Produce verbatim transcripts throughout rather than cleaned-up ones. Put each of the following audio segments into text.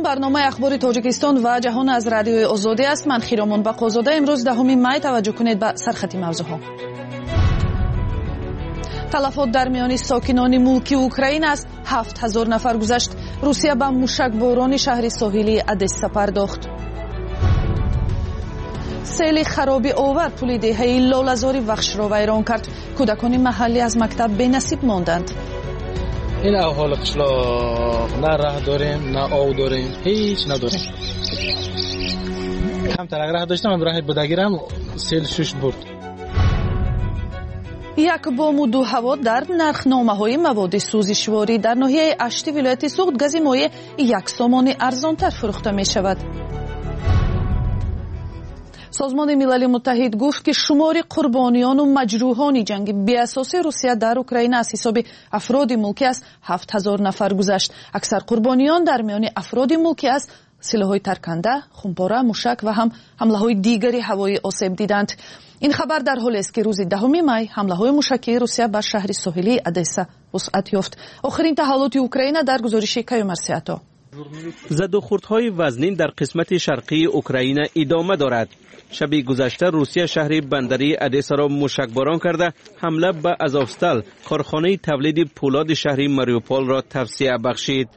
برنامه اخبار تاجیکستان و جهان از رادیوی آزادی است. من خیرامان بقازاده. امروز دهم می توجه کنید به سرخط موضوعها. تلفات در میان ساکنان ملکی اوکراین است. هفت هزار نفر گذشت. روسیه به موشکباران شهر ساحلی ادسا پرداخت. سیل خرابی آور پل دهه لاله‌زاری وخش را ویران کرد. کودکان محلی از مکتب بی‌نصیب ماندند. این احوال قشلاق نه راه داریم نه آب داریم، هیچ نداریم. کمتر اگر راه داشتم من راه بدگیرم سیل شش برد. یک بام و دو هوا در نرخنامه‌های مواد سوزشواری در ناحیه اشتی ولایت سوخت گاز مایع یک سامان ارزانتر فروخته می شود. سازمان ملل متحد گفت که شمار قربانیان و مجروحان جنگ بی اساس روسیه در اوکراین از حساب افراد ملکی است هفت هزار نفر گذشت. اکثر قربانیان در میان افراد ملکی است سلاح‌های ترکنده، خمپاره، موشک و هم حمله‌های دیگری هوایی آسیب دیدند. این خبر در حالی است که روز دهم می حمله‌های موشکی روسیه بر شهر ساحلی ادسا وسعت یافت. آخرین تحولات اوکراین در گزارش کیومرسیاتا. زد و خوردهای وزنین در قسمت شرقی اوکراین ادامه دارد. شب گذشته روسیه شهر بندری ادسا را موشکباران کرده حمله به آزوفستال کارخانه تولید پولاد شهر ماریوپول را توسعه بخشید.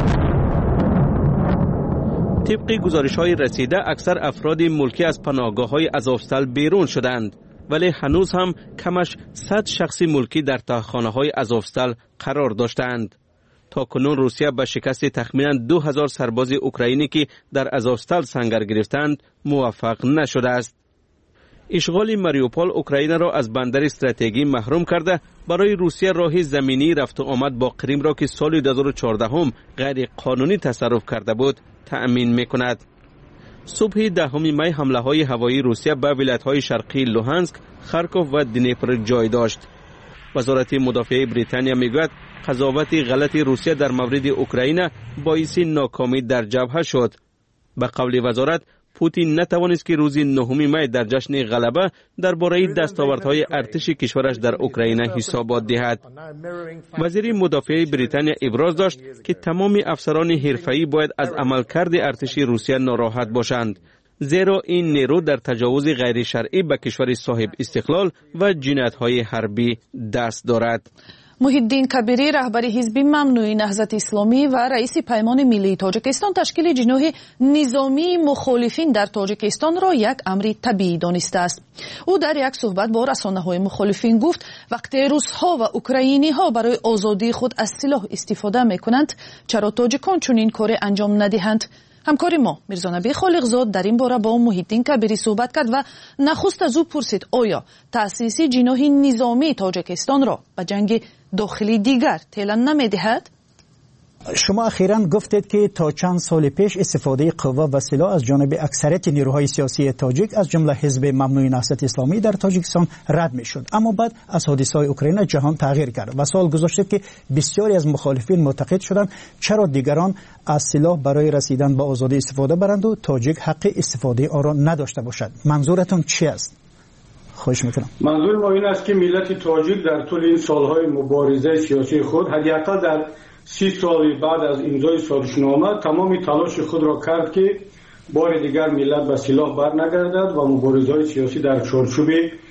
طبق گزارش‌های رسیده اکثر افراد ملکی از پناهگاه‌های آزوفستال بیرون شدند، ولی هنوز هم کمش صد شخص ملکی در تاخانه‌های آزوفستال قرار داشتند. تا کنون روسیه به شکست تخمینا دو هزار سرباز اوکراینی که در آزوفستال سنگر گرفتند موفق نشده است. اشغال ماریوپول اوکراین را از بندر استراتژیکی محروم کرده برای روسیه راه زمینی رفت و آمد با کریم را که سال دو هزار و چهارده هم غیر قانونی تصرف کرده بود تأمین می‌کند. صبح دهم می حمله های هوایی روسیه به ولایت‌های شرقی لوهانسک، خارکوف و دنیپر جای داشت. وزارت مدافعه بریتانیا میگوید قضاوت غلط روسیه در مورد اوکراین باعث ناکامی در جبهه شد. به قول وزارت پوتین نتوانست که روز نهم می در جشن غلبه درباره دستاوردهای ارتش کشورش در اوکراین حسابات دهد. وزیر مدافعه بریتانیا ابراز داشت که تمام افسران حرفه‌ای باید از عملکرد ارتش روسیه ناراحت باشند، زیرا این نیرو در تجاوز غیر شرعی به کشور صاحب استقلال و جنایت‌های حربی دست دارد. محیدین کبیری رهبر حزب ممنوع نهضت اسلامی و رئیس پیمان ملی تاجیکستان تشکیل جناح نظامی مخالفین در تاجیکستان را یک امر طبیعی دانسته است. او در یک صحبت با رسانه‌های مخالفین گفت وقتی روس‌ها و اوکراینی‌ها برای آزادی خود از سلاح استفاده می‌کنند چرا تاجیکان چنین کاری انجام ندهند؟ همکار ما میرزا نبی خالقزاد در این باره با محیدین کبیری صحبت کرد و نخست از او پرسید آیا تأسیس جناح نظامی تاجیکستان را به جنگ داخلی دیگر تیلن نمیدهد؟ شما اخیراً گفتید که تا چند سال پیش استفاده قوا و سلاح از جانب اکثریت نیروهای سیاسی تاجیک از جمله حزب ممنوع نهضت اسلامی در تاجیکستان رد میشد، اما بعد از حادثه‌های اوکراین جهان تغییر کرد و سوال گذاشتید که بسیاری از مخالفین معتقد شدند چرا دیگران از سلاح برای رسیدن به آزادی استفاده برند و تاجیک حق استفاده آن را نداشته باشد. منظورتون چی است؟ خواهش میکنم. منظور ما این است که ملت تاجیک در طول این سالهای مبارزه سیاسی خود حداقل در سی سال بعد از امضای سازشنامه تمام تلاش خود را کرد که بار دیگر ملت به سلاح برنگردد و مبارزه‌های سیاسی در چارچوب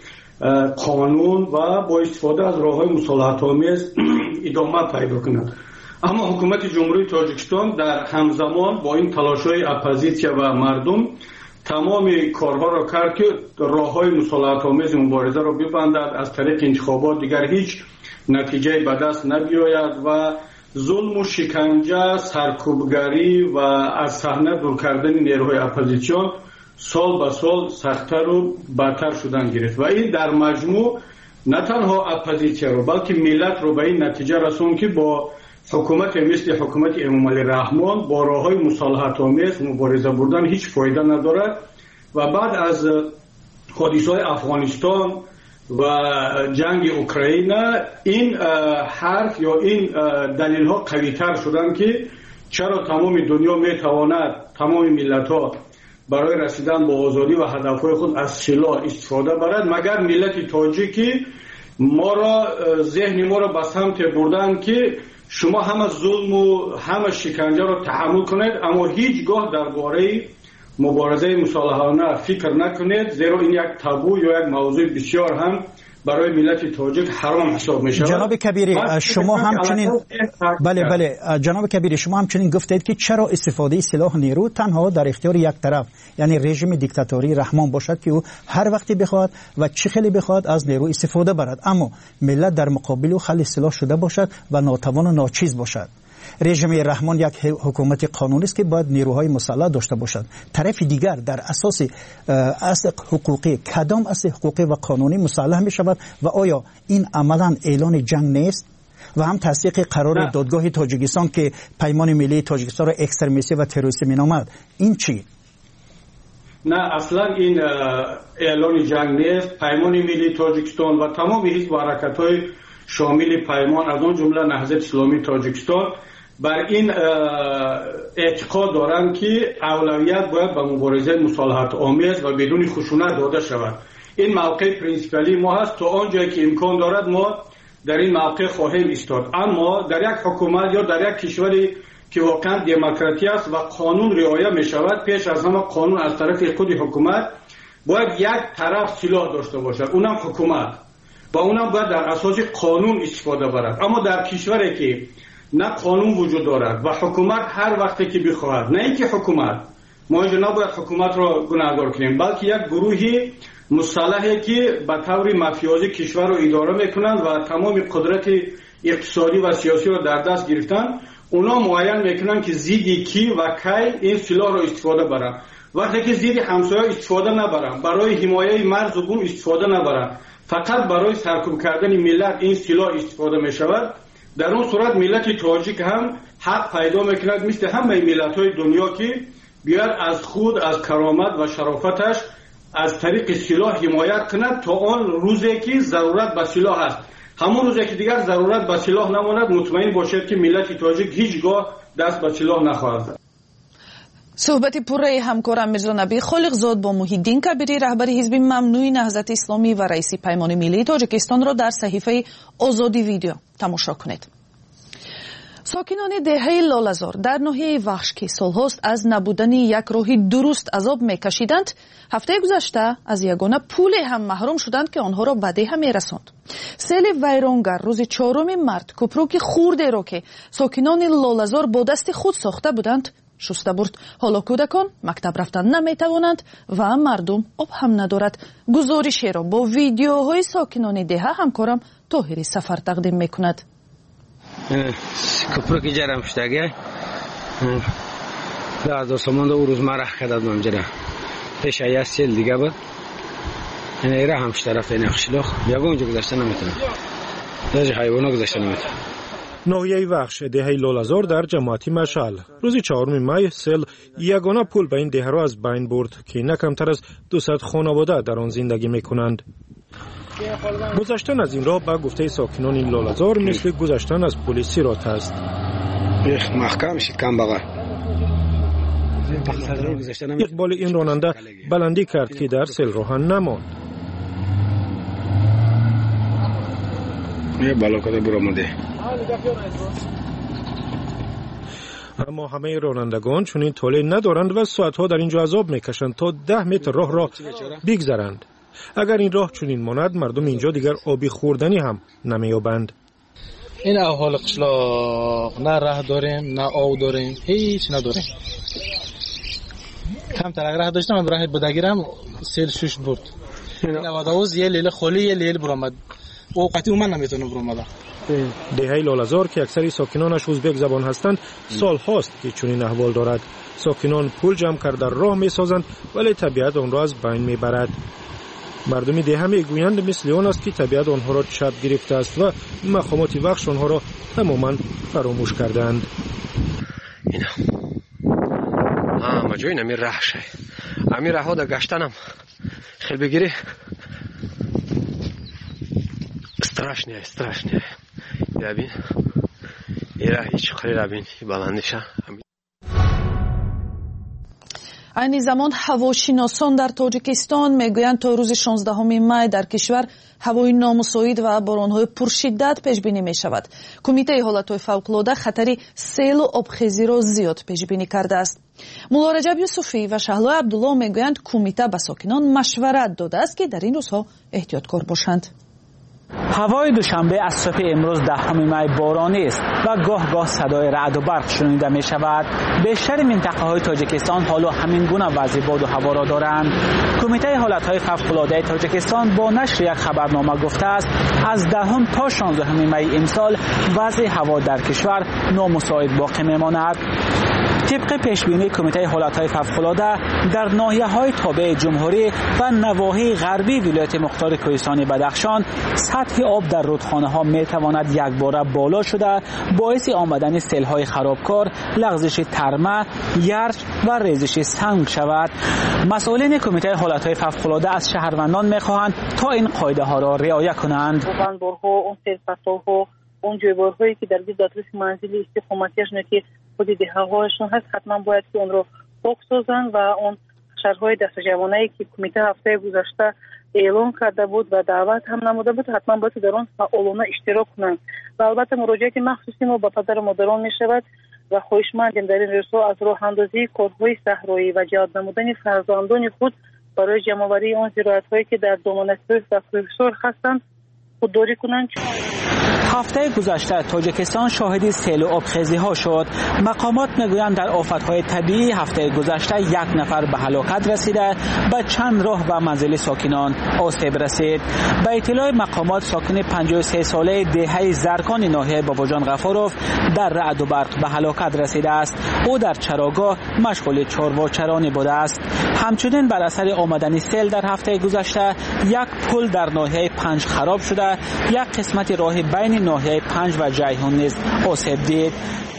قانون و با استفاده از راه‌های مصالحت‌آمیز ادامه پیدا کند. اما حکومت جمهوری تاجیکستان در همزمان با این تلاش‌های اپوزیسیون و مردم تمام کارها را کرد که راه‌های مصالحت‌آمیز مبارزه را ببندد، از طریق انتخابات دیگر هیچ نتیجه به دست نبیاید و ظلم و شکنجه، سرکوبگری و از صحنه دور کردن نیروهای اپوزیسیون سال به سال سخت‌تر و بدتر شدن گرفت و این در مجموع نه تنها اپوزیسیون رو بلکه ملت رو به این نتیجه رسوند که با حکومت مثل حکومت امامعلی رحمان با راه‌های مصالحت‌آمیز مبارزه بردن هیچ فایده ندارد و بعد از حادثه‌های افغانستان و جنگ اوکراین این حرف یا این دلیل ها قوی تر شدن که چرا تمام دنیا می تواند تمام ملت ها برای رسیدن به آزادی و هدفهای خود از سلاح استفاده برد مگر ملت تاجیکی ما را ذهن ما را به سمت بردن که شما همه ظلم و همه شکنجه را تحمل کنید، اما هیچگاه درباره مبارزه مصالحانه فکر نکنید، زیرا این یک تابو یا یک موضوع بسیار هم برای ملت تاجیک حرام حساب می شود. جناب کبیری شما همچنین بله بله جناب کبیری شما همچنین گفتید که چرا استفاده سلاح نیرو تنها در اختیار یک طرف یعنی رژیم دیکتاتوری رحمان باشد که او هر وقتی بخواد و چه خیلی بخواد از نیرو استفاده برد، اما ملت در مقابل او خلی سلاح شده باشد و ناتوان و ناچیز باشد. رژیم رحمان یک حکومت قانونی است که باید نیروهای مسلح داشته باشد. طرف دیگر در اساس اصل حقوقی کدام اصل حقوقی و قانونی مسلح می شود و آیا این عملا اعلان جنگ نیست؟ و هم تصدیق قرار نه. دادگاه تاجیکستان که پیمان ملی تاجیکستان را اکستریمیستی و تروریستی می نامد، این چی؟ نه اصلا این اعلان جنگ نیست. پیمان ملی تاجیکستان و تمام حزب و حرکت‌های شامل پیمان از آن جمله نهضت اسلامی تاجیکستان بر این اعتقاد دارند که اولویت باید به مبارزه مصالحت آمیز و بدون خشونت داده شود. این موقع پرینسیپالی ما هست. تا آنجایی که امکان دارد ما در این موقع خواهیم ایستاد، اما در یک حکومت یا در یک کشوری که واقعا دموکراتی است و قانون رعایت می شود، پیش از همه قانون از طرف خود حکومت باید یک طرف سلاح داشته باشد، اونم حکومت، و اونم باید در اساس قانون استفاده برد. اما در کشوری که نه قانون وجود دارد و حکومت هر وقتی که بخواهد، نه اینکه حکومت ما اینجا نباید حکومت را گناهکار کنیم، بلکه یک گروهی مسلحی که به طور مافیازی کشور را اداره میکنند و تمام قدرت اقتصادی و سیاسی را در دست گرفتن، اونا معین میکنن که زیدی کی و کی این سلاح را استفاده برند. وقتی که زیدی همسایه استفاده نبرند، برای حمایت مرز و بوم استفاده نبرند، فقط برای سرکوب کردن ملت این سلاح استفاده می شود، در اون صورت ملت تاجیک هم حق پیدا میکند مثل همه ملت‌های دنیا که بیاد از خود، از کرامت و شرافتش از طریق سلاح حمایت کند تا آن روزی که ضرورت به سلاح است. همون روزی که دیگر ضرورت به سلاح نماند، مطمئن باشید که ملت تاجیک هیچگاه دست به سلاح نخواهد زد. صحبتی پوره همکارم میرزا نبی خالقزاد با محیدین کبیری رهبر حزب ممنوع نهضت اسلامی و رئیس پیمان ملی تاجیکستان را در صحیفه آزادی ویدیو تماشا کنید. ساکنان دهه لالزار در ناحیه وخش که سالهاست از نبودن یک راه درست عذاب میکشیدند، هفته گذشته از یگانه پول هم محروم شدند که آنها را به ده میرساند. سیل ویرانگر روز چهارم مارس کوپروک خورده را که ساکنان لالزار با دست خود ساخته بودند شسته برد. حالا کودکان مکتب رفتن نمیتوانند و مردم آب هم ندارد. گزارشی را با ویدیوهای ساکنان دهه همکارم طاهری سفر تقدیم میکند. کوپروک جرم شدگه از آسمان او روز مرخ کدد ممجره پیش ایه سیل دیگه بود. این ایره همش طرف این اخشلاخ بیاگه اونجا گذاشته نمیتونه، در حیوانا گذاشته نمیتونه. ناحیه وخش دهه لالزار در جماعتی مشعل روز چهارم می سیل یگانه پول به این دهه را از بین برد که نه کمتر از دویست خانواده در آن زندگی میکنند. گذشتن از این راه به گفته ساکنان این لالزار مثل گذشتن از پل سیرات است. محکم شد کم بغل. اقبال این راننده بلندی کرد که در سیل راه نماند. یه بالا کده برامده. اما همه رانندگان چون این طوله ندارند و ساعتها در اینجا عذاب میکشند تا ده متر راه را بگذرند. اگر این راه چنین ماند، مردم اینجا دیگر آبی خوردنی هم نمیابند. این احوال قشلاق، نه راه داریم نه آب داریم، هیچ نداریم. کمتر اگر راه داشتم راه بدگیرم سیل شوش برد. این واداوز یه لیل خالی یه لیل برآمد. اوقاتی من نمیتونم برآمدم. دهه لالزار که اکثری ساکنانش ازبک زبان هستند سال هاست که چنین احوال دارد. ساکنان پول جمع کرده راه میسازند ولی طبیعت آن را از بین میبرد. مردمی دهه میگویند مثل آن است که طبیعت آنها را چپ گرفته است و مقامات وخش آنها را تماما فراموش کردند. اینا آه مجوی نمی راه شه امی راه ها دا گشتنم خیلی بگیری страшне страшне یابین ایرا هیچ خیلی رابین بلندشه. عین زمان هواشناسان در تاجیکستان میگویند تا روز شانزدهم می در کشور هوای نامساعد و بارانهای پرشدت پیش بینی می شود. کمیته حالتهای فوق‌العاده خطر سیل و آبخیزی را زیاد پیش بینی کرده است. مولا رجب یوسفی و شهلا عبدالله میگویند کمیته به ساکنان مشورت داده است که در این روزها احتیاطکار باشند. هوای دوشنبه از صبح امروز دهم می بارانی است و گاه گاه صدای رعد و برق شنیده می شود. بیشتر منطقه های تاجیکستان حالا همین گونه وضع باد و هوا را دارند. کمیته حالت های فوق‌العاده تاجیکستان با نشر یک خبرنامه گفته است از دهم تا شانزدهم می امسال وضع هوا در کشور نامساعد باقی می ماند. طبق پیشبینی کمیته حالتهای فوق‌العاده در ناحیه‌های تابع جمهوری و نواحی غربی ولایت مختار کوهستان بدخشان سطح آب در رودخانه‌ها می‌تواند یکباره بالا شده باعث آمدن سیل‌های خرابکار، لغزش ترمه، یرش و ریزش سنگ شود. مسئولین کمیته حالتهای فوق‌العاده از شهروندان می‌خواهند تا این قاعده‌ها را رعایت کنند. اون جویبارهایی که در دادرس منزلی استقامتیشون که حدود هوایشون هست حتما باید که اون رو پاک سازن و اون شهرهای دست جوانایی که کمیته هفته گذشته اعلان کرده بود و دعوت هم نموده بود حتما باید در اون فعالانه اشتراک کنند و البته مراجعات مخصوصی ما با پدر و مادران می شود و خواهشمندیم در این رسو از راه اندازی کارهای صحرایی و جهاد نمودن فرزندان خود برای جمع‌آوری اون زراعت‌هایی که در دامان کوه و کوهسار هستند خودداری کنند. هفته گذشته تاجیکستان شاهد سیل و آبخیزی ها شد. مقامات میگویند در آفت‌های طبیعی هفته گذشته یک نفر به هلاکت رسیده، به چند راه و منزل ساکنان آسیب رسید. به اطلاع مقامات ساکن پنجاه و سه ساله دهه زرکان ناحیه باباجان غفاروف در رعد و برق به هلاکت رسیده است. او در چراگاه مشغول چارواچرانی بوده است. همچنین بر اثر آمدن سیل در هفته گذشته یک پل در ناحیه پنج خراب شده، یک قسمت راه بین ناحیه پنج و جیهون نیز آسیب دید.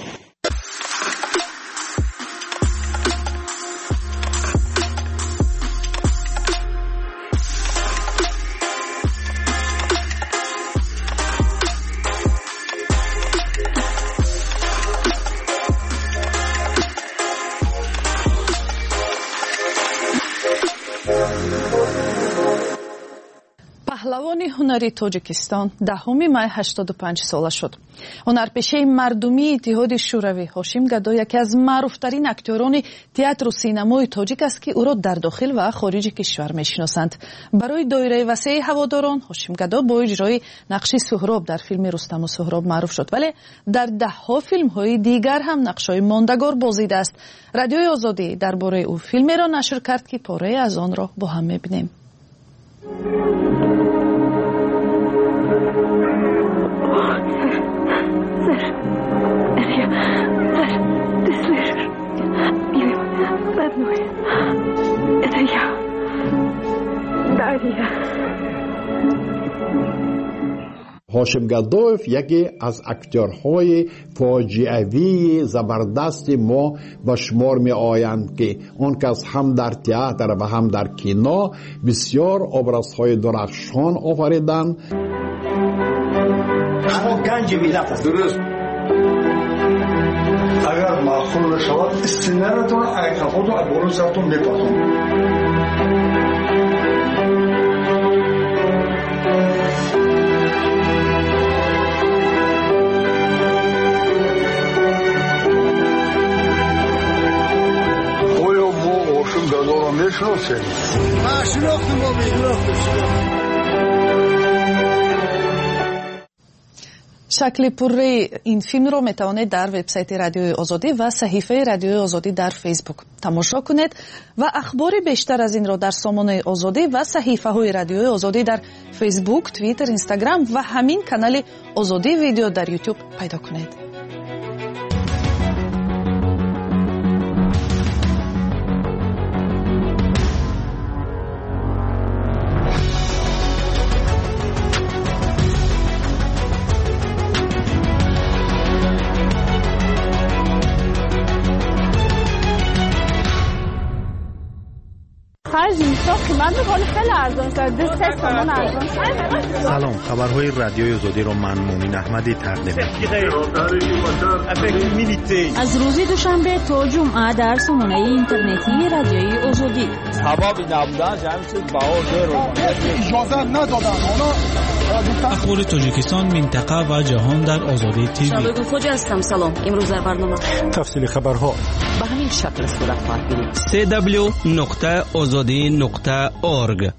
پهلوان هنری تاجیکستان دهم می هشتاد و پنج ساله شد. هنرپیشه مردمی اتحاد شوروی هاشم گدو یکی از معروفترین اکتوران تئاتر و سینمای تاجیک است که او را در داخل و خارج کشور میشناسند. برای دایره وسیع هواداران هاشم گدو با اجرای نقش سهراب در فیلم رستم و سهراب معروف شد، ولی در دهها فیلم های دیگر هم نقش‌های ماندگار بازیده است. رادیوی آزادی درباره او فیلمی را نشر کرد که پاره از آن را با هم می‌بینیم. هاشم گدویف یکی از اکتورهای فاجعه‌ای زبردست ما به شمار می آیند که آن کس هم در تئاتر و هم در کینو بسیار ابرازهای درخشان آفریدند. اما گنج ملت است. درست. اگر معقول شود سینه‌تون اگر خودتون بالا سرتون میپرسون. شکل پوره این فیلم رو میتوانید در وبسایت رادیوی آزادی و صحیفه رادیوی آزادی در فیسبوک تماشا کنید و اخبار بیشتر از این را در سامانه آزادی و صحیفه های رادیوی آزادی در فیسبوک، توییتر، اینستاگرام و همین کانال آزادی ویدیو در یوتیوب پیدا کنید. هر من تو خیلی خیلی ارزان شد. دو سه تومن ارزان شد. سلام، خبرهای رادیوی آزادی رو من مومین احمدی تقدیم می‌کنم. از روز دوشنبه تا جمعه در سامانه اینترنتی رادیوی آزادی. سبب نبودن جمع شد باور رو اجازه ندادن. اخبار تاجیکستان، منطقه و جهان در آزادی تیوی. شبکه خوج هستم. سلام. امروز در برنامه تفصیل خبرها به همین شکل صورت خواهد گرفت. سی دبلیو نقطه آزادی نقطه اورگ.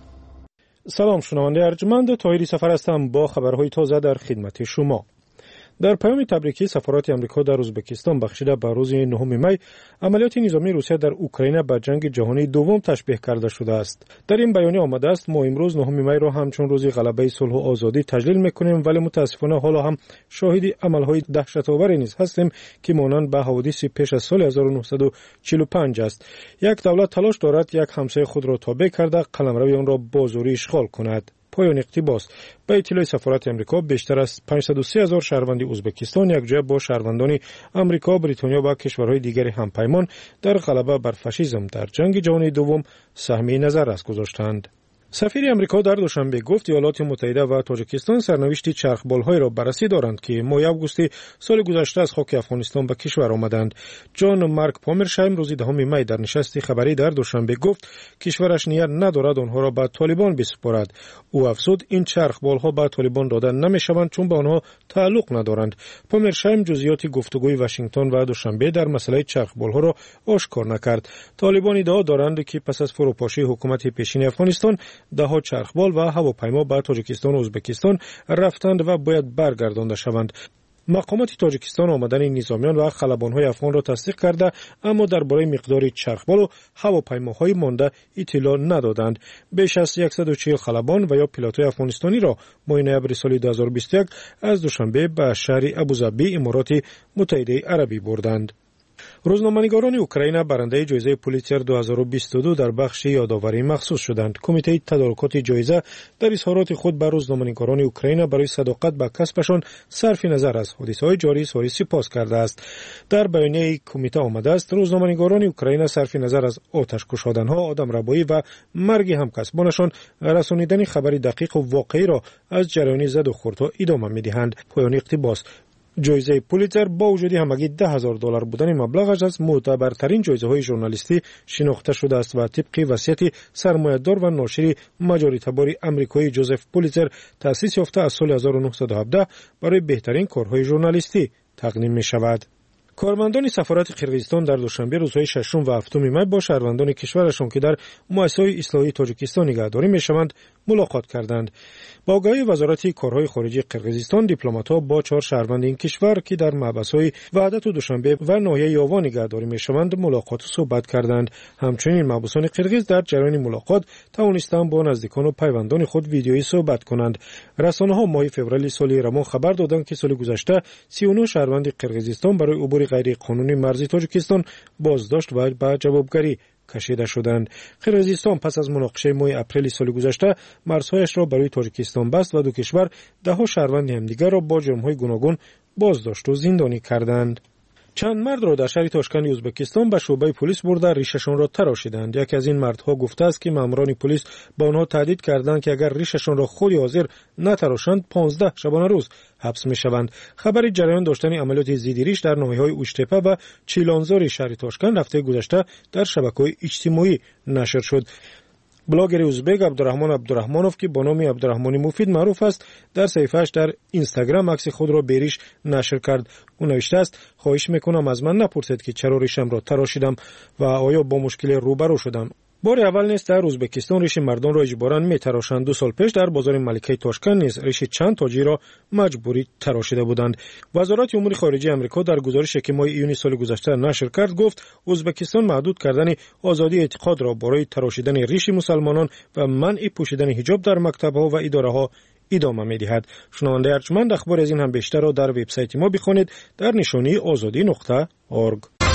سلام شنونده ارجمند، طاهری سفر هستم با خبرهای تازه در خدمت شما. در پیام تبریکی سفارت آمریکا در ازبکستان بخشیده به روز نهم می عملیات نظامی روسیه در اوکراین به جنگ جهانی دوم تشبیه کرده شده است. در این بیانیه آمده است ما امروز نهم می را همچون روز غلبه صلح و آزادی تجلیل میکنیم، ولی متاسفانه حالا هم شاهد عملهای دهشت‌آوری نیز هستیم که مانند به حوادث پیش از سال هزار و نهصد و چهل و پنج است. یک دولت تلاش دارد یک همسایه خود را تابع کرده قلمرو آن را با زوری اشغال کند. پایان اقتباس. به اطلاع سفارت آمریکا بیشتر از پانصد و سی هزار شهروند ازبکستان یکجا با شهروندان آمریکا، بریتانیا و کشورهای دیگر همپیمان در غلبه بر فاشیسم در جنگ جهانی دوم سهمی نظر است گذاشتند. سفیر آمریکا در دوشنبه گفت ایالات متحده و تاجیکستان سرنوشت چرخبال‌های را بررسی دارند که ماه آگوست سال گذشته از خاک افغانستان به کشور آمدند. جان مارک پامرشایم روز دهم می در نشست خبری در دوشنبه گفت کشورش نیت ندارد آنها را به طالبان بسپارد. او افزود این چرخبال‌ها به طالبان داده نمی‌شوند چون به آنها تعلق ندارند. پامرشایم جزئیات گفتگوی واشنگتن و دوشنبه در مسئله چرخبال‌ها را آشکار نکرد. طالبان ادعا دارند که پس از فروپاشی حکومت پیشین افغانستان دهها چرخبال و هواپیما به تاجیکستان و ازبکستان رفتند و باید برگردانده شوند. مقامات تاجیکستان آمدن نظامیان و خلبان‌های افغان را تصدیق کرده، اما درباره مقدار چرخبال و هواپیماهای مانده اطلاع ندادند. بیش از صد و چهل خلبان و یا پیلوت‌های افغانستانی را ماه نوامبر سال دو هزار و بیست و یک از دوشنبه به شهر ابوظبی امارات متحده عربی بردند. روزنامه‌نگاران اوکراین برنده جایزه پولیتزر دو هزار و بیست و دو در بخش یادآوری مخصوص شدند. کمیته تدارکات جایزه در اظهارات خود بر روزنامه‌نگاران اوکراین برای صداقت به کسبشان صرف نظر از حادثه‌های جاری سال سپاس کرده است. در بیانیه کمیته آمده است روزنامه‌نگاران اوکراین صرف نظر از آتش کشادن‌ها، آدمربایی و مرگ همکسبانشان رسانیدن خبری دقیق و واقعی را از جریان زد و خوردها ادامه می‌دهند. پایان اقتباس. جایزه پولیتزر با وجود همگی ده هزار دلار بودن مبلغش از معتبرترین جایزه‌های ژورنالیستی شناخته شده است و طبق وصیت سرمایه‌دار و ناشر مجاری‌تبار آمریکایی جوزف پولیتزر تأسیس یافته از سال هزار و نهصد و هفده برای بهترین کارهای ژورنالیستی تقدیم می‌شود. کارمندان سفارت قرقیزستان در دوشنبه روزهای ششم و هفتم می با شهروندان کشورشان که در مؤسسه‌های اصلاحی تاجیکستان نگهداری می‌شوند ملاقات کردند. با آگاهی وزارت کارهای خارجی قرقیزستان، دیپلمات‌ها با چهار شهروند این کشور که در محبس‌های وحدت و دوشنبه و ناحیه یاوا نگهداری می‌شوند ملاقات و صحبت کردند. همچنین محبوسان قرقیز در جریان ملاقات توانستند با نزدیکان و پیوندان خود ویدیویی صحبت کنند. رسانه‌ها ماه فوریه سال رمان خبر دادند که سال گذشته سی و نه شهروند قرقیزستان برای عبور غیر قانونی مرزی تاجیکستان بازداشت و به جوابگری کشیده شدند. قرقیزستان پس از مناقشه ماه اپریل سال گذشته مرزهایش را برای تاجیکستان بست و دو کشور دهها شهروند همدیگر را با جرم‌های گوناگون بازداشت و زندانی کردند. چند مرد را در شهر تاشکند ازبکستان به شعبه پلیس برده ریششان را تراشیدند. یکی از این مردها گفته است که ماموران پلیس با آنها تهدید کردند که اگر ریششان را خود حاضر نتراشند پانزده شبانه روز حبس می‌شوند. خبر جریان داشتن عملیات زیدی ریش در ناحیه‌های اوشتپه و چیلانزار شهر تاشکند هفته گذشته در شبکه‌های اجتماعی نشر شد. بلاگر ازبک عبدالرحمن عبدالرحمنوف که با نام عبدالرحمن مفید معروف است در صفحه‌اش در اینستاگرام عکس خود را به ریش نشر کرد. او نوشته است خواهش میکنم از من نپرسید که چرا ریشم را تراشیدم و آیا با مشکل روبرو شدم. بار اول نیست در ازبکستان ریش مردان را اجباراً می‌تراشند. دو سال پیش در بازار ملکه تاشکند نیز ریش چند تاجر را مجبوری تراشیده بودند. وزارت امور خارجه آمریکا در گزارشی که ماه ایونی سال گذشته نشر کرد گفت ازبکستان محدود کردن آزادی اعتقاد را برای تراشیدن ریش مسلمانان و منع پوشیدن حجاب در مکتب‌ها و اداره‌ها ادامه می‌دهد. شنونده ارجمند اخبار از این هم بیشتر را در وبسایت ما بخوانید در نشانی آزادی نقطه اورگ.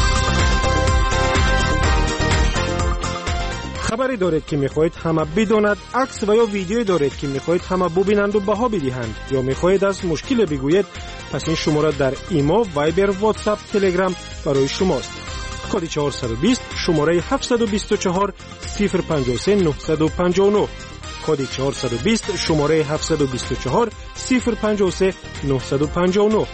خبری دارید که می‌خواهید همه بداند، عکس و یا ویدیویی دارید که می‌خواهید همه ببینند و بها بدهند، یا می‌خواهید از مشکل بگویید، پس این شماره در ایما، وایبر، واتساپ، تلگرام برای شماست. کد چهارصد و بیست شماره هفتصد و بیست و چهار صفر پنجاه و سه نهصد و پنجاه و نه، کد چهارصد و بیست شماره هفتصد و بیست و چهار صفر پنجاه و سه نهصد و پنجاه و نه.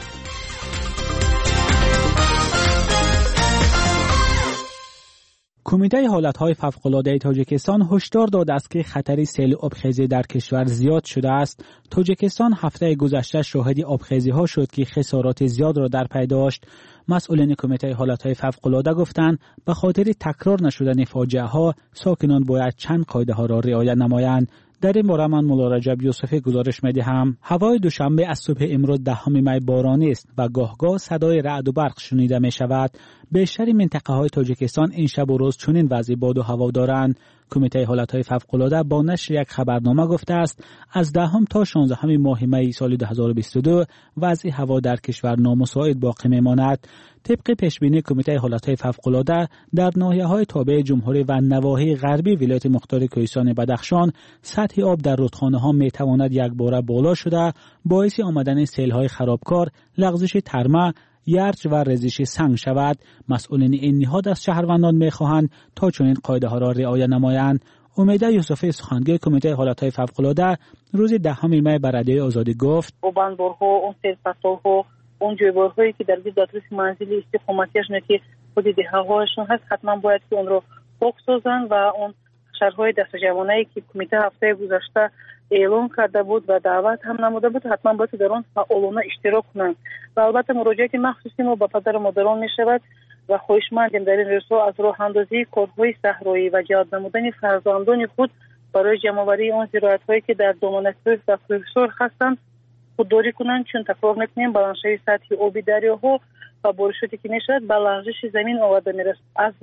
کمیته حالتهای فوق‌العاده تاجیکستان هشدار داده است که خطر سیل آبخیزی در کشور زیاد شده است. تاجیکستان هفته گذشته شاهد آبخیزی‌ها شد که خسارات زیاد را در پی داشت. مسئولین کمیته حالتهای فوق‌العاده گفتند به خاطر تکرار نشدن فاجعه‌ها ساکنان باید چند قاعده‌ها را رعایت نمایند. در این باره من مولا رجب یوسفی گزارش می‌دهم. هوای دوشنبه از صبح امروز دهم می بارانی است و گاه گاه صدای رعد و برق شنیده می شود. بیشتر منطقه‌های تاجیکستان این شب و روز چنین وضع باد و هوا دارند. کمیته حالتهای فوق‌العاده با نشر یک خبرنامه گفته است از دهم تا شانزدهم ماه می سال دو هزار و بیست و دو وضع هوا در کشور نامساعد باقی می‌ماند. طبق پیشبینی کمیته حالتهای فوق‌العاده در ناحیه‌های تابع جمهوری و نواحی غربی ولایت مختار کوهستان بدخشان سطح آب در رودخانه‌ها می‌تواند یک باره بالا شده باعث آمدن سیل‌های خرابکار، لغزش ترمه، یرچ و ریزش سنگ شود. مسئولین این نهاد از شهروندان می‌خواهند تا چنین قاعده‌ها را رعایت نمایند. امیده یوسفی سخنگوی کمیته حالتهای فوق‌العاده روز دهم می بر رادیوی آزادی گفت: اوبانبورها، اون سیل‌پس‌ها، اون جویبارهایی که در دادرس منزلی استقامتیشون که خود دهه‌هاشون هست حتما باید که اون رو پاک سازن و اون شهرهای دست جوانایی که کمیته هفته گذشته اعلام کرده بود و دعوت هم نموده بود حتما باید در اون فعالانه اشتراک کنند و البته مراجعات مخصوصی ما با پدر مادران می شود و خواهشمندیم در این رسو از راه اندازی کارهای صحرایی و جهاد نمودن فرزندان خود برای جمع‌آوری اون زراعت‌هایی که در دامنه کوه و کوهسار هستند خودداری کنند، چون تکرار می‌کنیم بلندشوی سطح آبی دریاها و بارشاتی که میشود به لغزش زمین آورده میرسد. از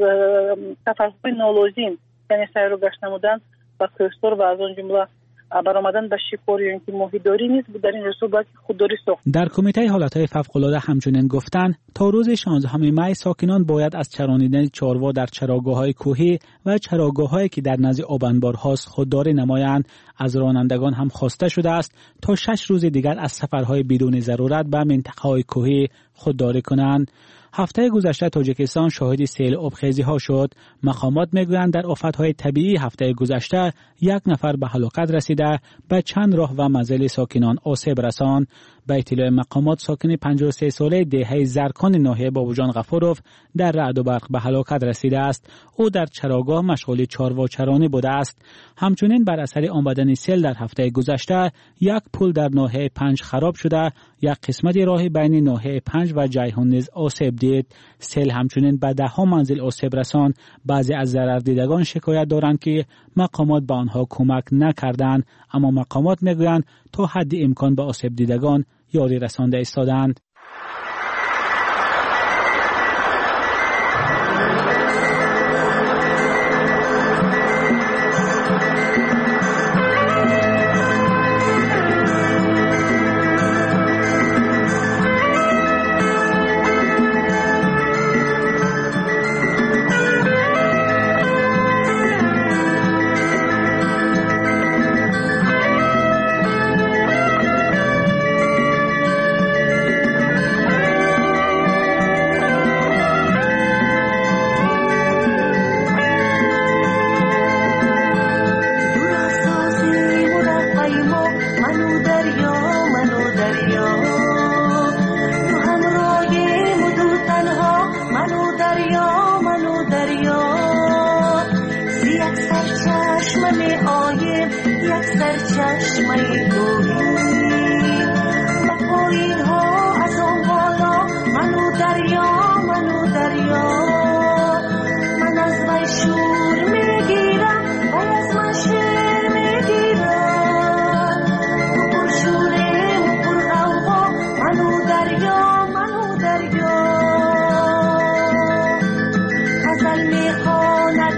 سفرهای نالازم یعنی سیر و گشت نمودن و کوهسار و از آن جمله برآمدن به شکار یا اینکه ماهیداری نیست در این رسو باید خودداری ساخت. در کمیته حالتهای فوق‌العاده همچنین گفتند تا روز شانزدهم می ساکنان باید از چرانیدن چاروا در چراگاه‌های کوهی و چراگاه‌هایی که در نزد آبانبارهاست خودداری نمایند. از رانندگان هم خواسته شده است تا شش روز دیگر از سفرهای بدون ضرورت به منطقه‌های کوهی خودداری کنند. هفته گذشته تاجیکستان شاهد سیل آبخیزی ها شد. مقامات میگویند در آفت‌های طبیعی هفته گذشته یک نفر به هلاکت رسیده، به چند راه و منزل ساکنان آسیب رساند. به اطلاع مقامات ساکن پنجاه و سه ساله دهه زرکان ناحیه بابوجان غفوروف در رعد و برق به هلاکت رسیده است. او در چراگاه مشغول چارواچرانی بوده است. همچنین بر اثر آمدن سیل در هفته گذشته یک پل در ناحیه پنج خراب شده، یک قسمت راه بین ناحیه پنج و جیهون نیز آسیب دید. سیل همچنین به ده ها منزل آسیب رساند. بعضی از ضرر دیدگان شکایت دارند که مقامات به آنها کمک نکردند، اما مقامات میگویند تا حد امکان به آسیب دیدگان یاری رسانده ایستادند.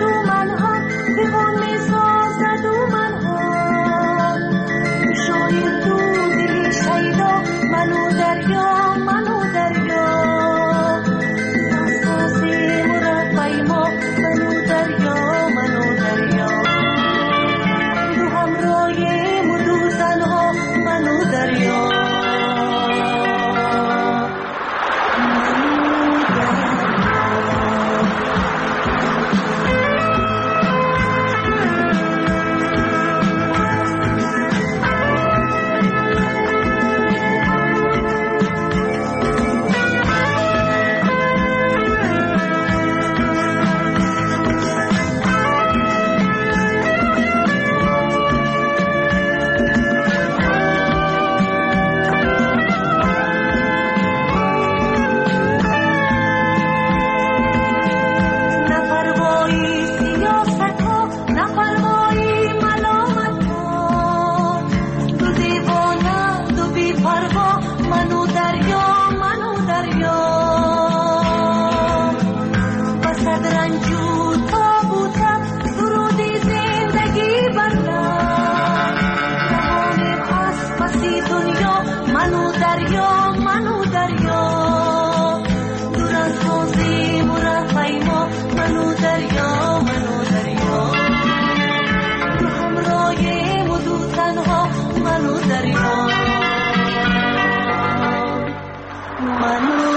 شاید دنیا منو دریا منو دریا دور از بازی مرفعی ما منو دریا منو دریا تو همراهی مدو تنها منو دریا منو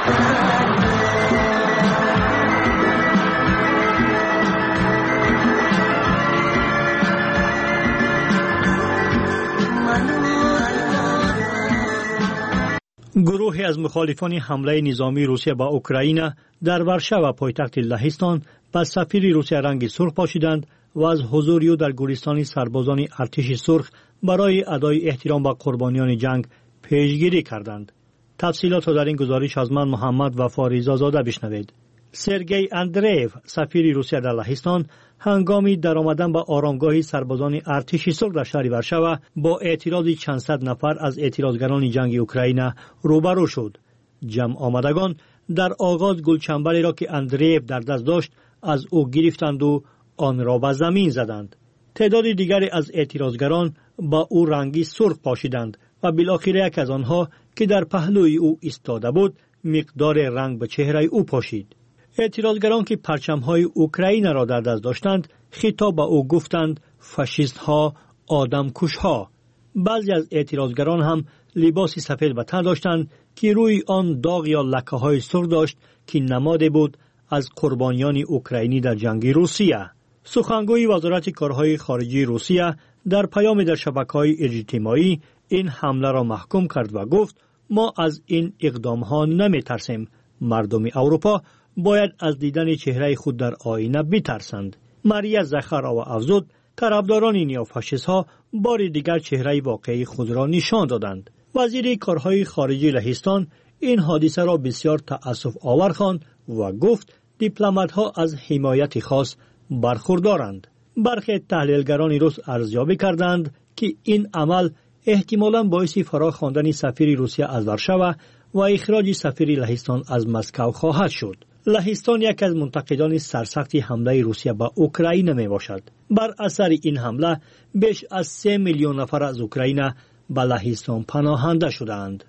گروهی از مخالفان حمله نظامی روسیه به اوکراین در ورشو پایتخت لهستان به سفیر روسیه رنگ سرخ پاشیدند و از حضور او در گورستان سربازان ارتش سرخ برای ادای احترام به قربانیان جنگ پیشگیری کردند. تفصیلات را در این گزارش از من محمد وفاریزا زاده بشنوید. سرگئی اندریف سفیر روسیه در لهستان هنگامی در آمدن به آرامگاه سربازان ارتش سرخ در شهر ورشو با اعتراض چند صد نفر از اعتراضگران جنگ اوکراین روبرو شد. جمع آمدگان در آغاز گلچنبری را که اندریف در دست داشت از او گرفتند و آن را به زمین زدند. تعداد دیگری از اعتراضگران با او رنگی سرخ پاشیدند و بالاخره یک از آنها که در پهلوی او ایستاده بود مقدار رنگ به چهره او پاشید. اعتراضگران که پرچم‌های اوکراین را در دست داشتند خطاب به او گفتند فاشیست ها، آدم کش ها. بعضی از اعتراضگران هم لباسی سفید به تن داشتند که روی آن داغ یا لکه های سرخ داشت که نماد بود از قربانیان اوکراینی در جنگ روسیه. سخنگوی وزارت کارهای خارجی روسیه در پیام در شبکه‌های اجتماعی این حمله را محکوم کرد و گفت ما از این اقدام ها نمی ترسیم. مردم اروپا باید از دیدن چهره خود در آینه بترسند. ماریا زخارова افزود طرفداران نیوفاشیست ها بار دیگر چهره واقعی خود را نشان دادند. وزیر کارهای خارجی لهستان این حادثه را بسیار تأسف آور خواند و گفت دیپلمات ها از حمایت خاص برخوردارند. برخی تحلیلگران روس ارزیابی کردند که این عمل احتمالاً باعث فراخواندن سفیر روسیه از ورشو و اخراج سفیر لهستان از مسکو خواهد شد. لهستان یک از منتقدان سرسخت حمله روسیه به اوکراین می باشد. بر اثر این حمله بیش از سه میلیون نفر از اوکراین به لهستان پناهنده شدند.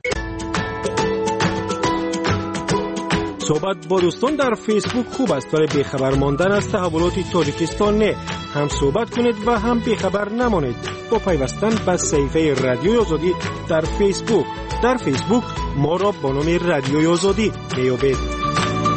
صحبت با دوستان در فیسبوک خوب است، ولی بیخبر ماندن از تحولات تاجیکستان نه. هم صحبت کنید و هم بیخبر نمانید با پیوستن به صفحه رادیوی آزادی در فیسبوک. در فیسبوک ما را با نام رادیوی آزادی بیابید.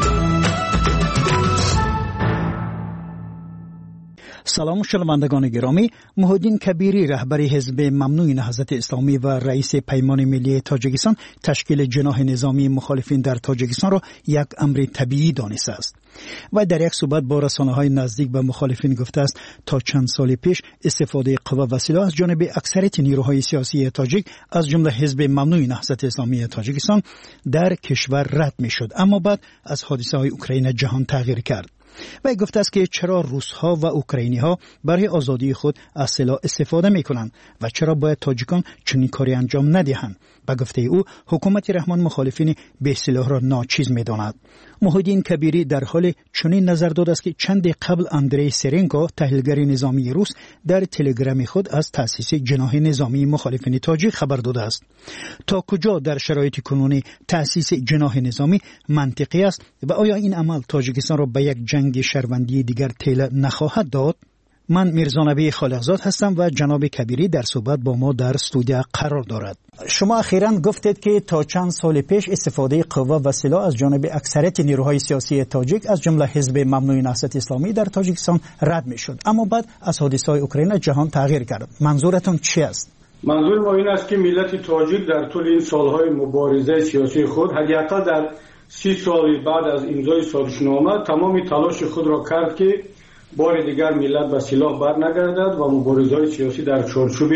سلام شنوندگان گرامی، محمدین کبیری رهبر حزب ممنوع نهضت اسلامی و رئیس پیمان ملی تاجیکستان تشکیل جناح نظامی مخالفین در تاجیکستان را یک امر طبیعی دانسته است. و در یک صحبت با رسانه‌های نزدیک به مخالفین گفته است تا چند سال پیش استفاده قوا و سلاح از جانب اکثریت نیروهای سیاسی تاجیک از جمله حزب ممنوع نهضت اسلامی تاجیکستان در کشور رد می‌شد، اما بعد از حادثه‌های اوکراین جهان تغییر کرد. و گفته است که چرا روس‌ها و اوکراینی‌ها برای آزادی خود از سلاح استفاده می‌کنند و چرا باید تاجیکان چنین کاری انجام ندهند. به گفته او حکومت رحمان مخالفین به سلاح را ناچیز می‌داند. محمدین کبیری در حال چنین نظر داده است که چند قبل اندری سرنکو تحلیلگر نظامی روس در تلگرام خود از تأسیس جناح نظامی مخالفین تاجیک خبر داده است. تا کجا در شرایط کنونی تأسیس جناح نظامی منطقی است و آیا این عمل تاجیکستان را به یک جنگ شهروندی دیگر تیله نخواهد داد؟ من میرزانبی خالقزاد هستم و جناب کبیری در صحبت با ما در استودیو قرار دارد. شما اخیراً گفتید که تا چند سال پیش استفاده قوا و سلاح از جانب اکثریت نیروهای سیاسی تاجیک از جمله حزب ممنوع نهضت اسلامی در تاجیکستان رد میشد، اما بعد از حادثه‌های اوکراین جهان تغییر کرد. منظورتون چی است؟ منظور ما این است که ملت تاجیک در طول این سالهای مبارزه سیاسی خود حداقل در سی سال بعد از امضای سازشنامه تمام تلاش خود را کرد که بار دیگر ملت به سلاح برنگردد و مبارزه‌های سیاسی در چارچوب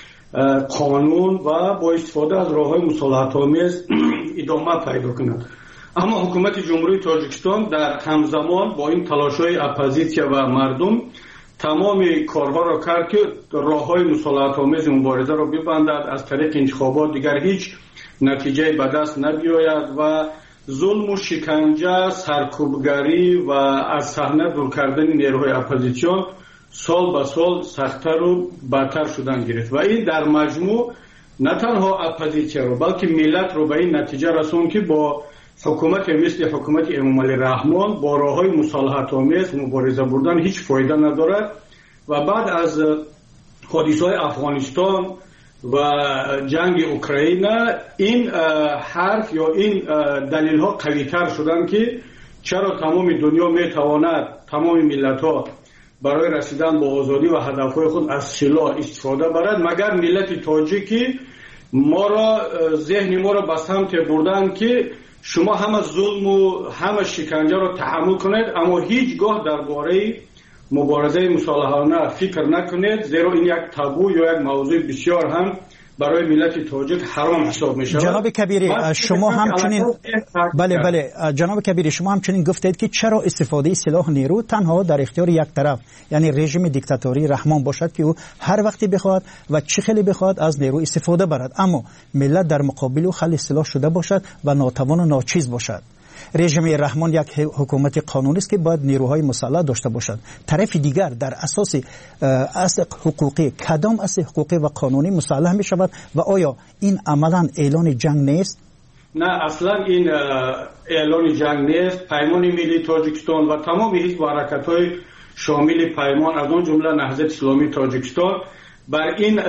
قانون و با استفاده از راه‌های مصالحت‌آمیز ادامه پیدا کند. اما حکومت جمهوری تاجیکستان در همزمان با این تلاش‌های اپوزیسیون و مردم تمام کارها را کرد که راه‌های مصالحت‌آمیز مبارزه را ببندد، از طریق انتخابات دیگر هیچ نتیجه به دست نبیاید و ظلم و شکنجه، سرکوبگری و از صحنه دور کردن نیروهای اپوزیسیون سال به سال سخت‌تر و بدتر شدن گرفت و این در مجموع نه تنها اپوزیسیا رو بلکه ملت رو به این نتیجه رسون که با حکومت مثل حکومت امام علی رحمان با راههای مصالحت آمیز مبارزه بردن هیچ فایده ندارد و بعد از حادثه‌های افغانستان و جنگ اوکراین این حرف یا این دلیل ها قوی تر شدن که چرا تمام دنیا می تواند تمام ملت ها برای رسیدن به آزادی و هدفهای خود از سلاح استفاده برد مگر ملت تاجیکی ما را ذهن ما را به سمت بردن که شما همه ظلم و همه شکنجه را تحمل کنید اما هیچگاه درباره مبارزه مصالحانه فکر نکنید زیرا این یک تابو یا یک موضوع بسیار هم برای ملت تاجیک حرام حساب می شود. جناب کبیری شما همچنین بله بله جناب کبیری شما همچنین گفتید که چرا استفاده سلاح نیرو تنها در اختیار یک طرف یعنی رژیم دیکتاتوری رحمان باشد که او هر وقتی بخواد و چه خیلی بخواد از نیرو استفاده برد اما ملت در مقابل او خلی سلاح شده باشد و ناتوان و ناچیز باشد. رژیم رحمان یک حکومت قانونی است که باید نیروهای مسلح داشته باشد. طرف دیگر در اساس اصل حقوقی کدام اصل حقوقی و قانونی مسلح می شود و آیا این عملا اعلان جنگ نیست؟ نه اصلا این اعلان جنگ نیست. پیمان ملی تاجیکستان و تمام حزب و حرکت‌های شامل پیمان از اون جمله نهضت اسلامی تاجیکستان بر این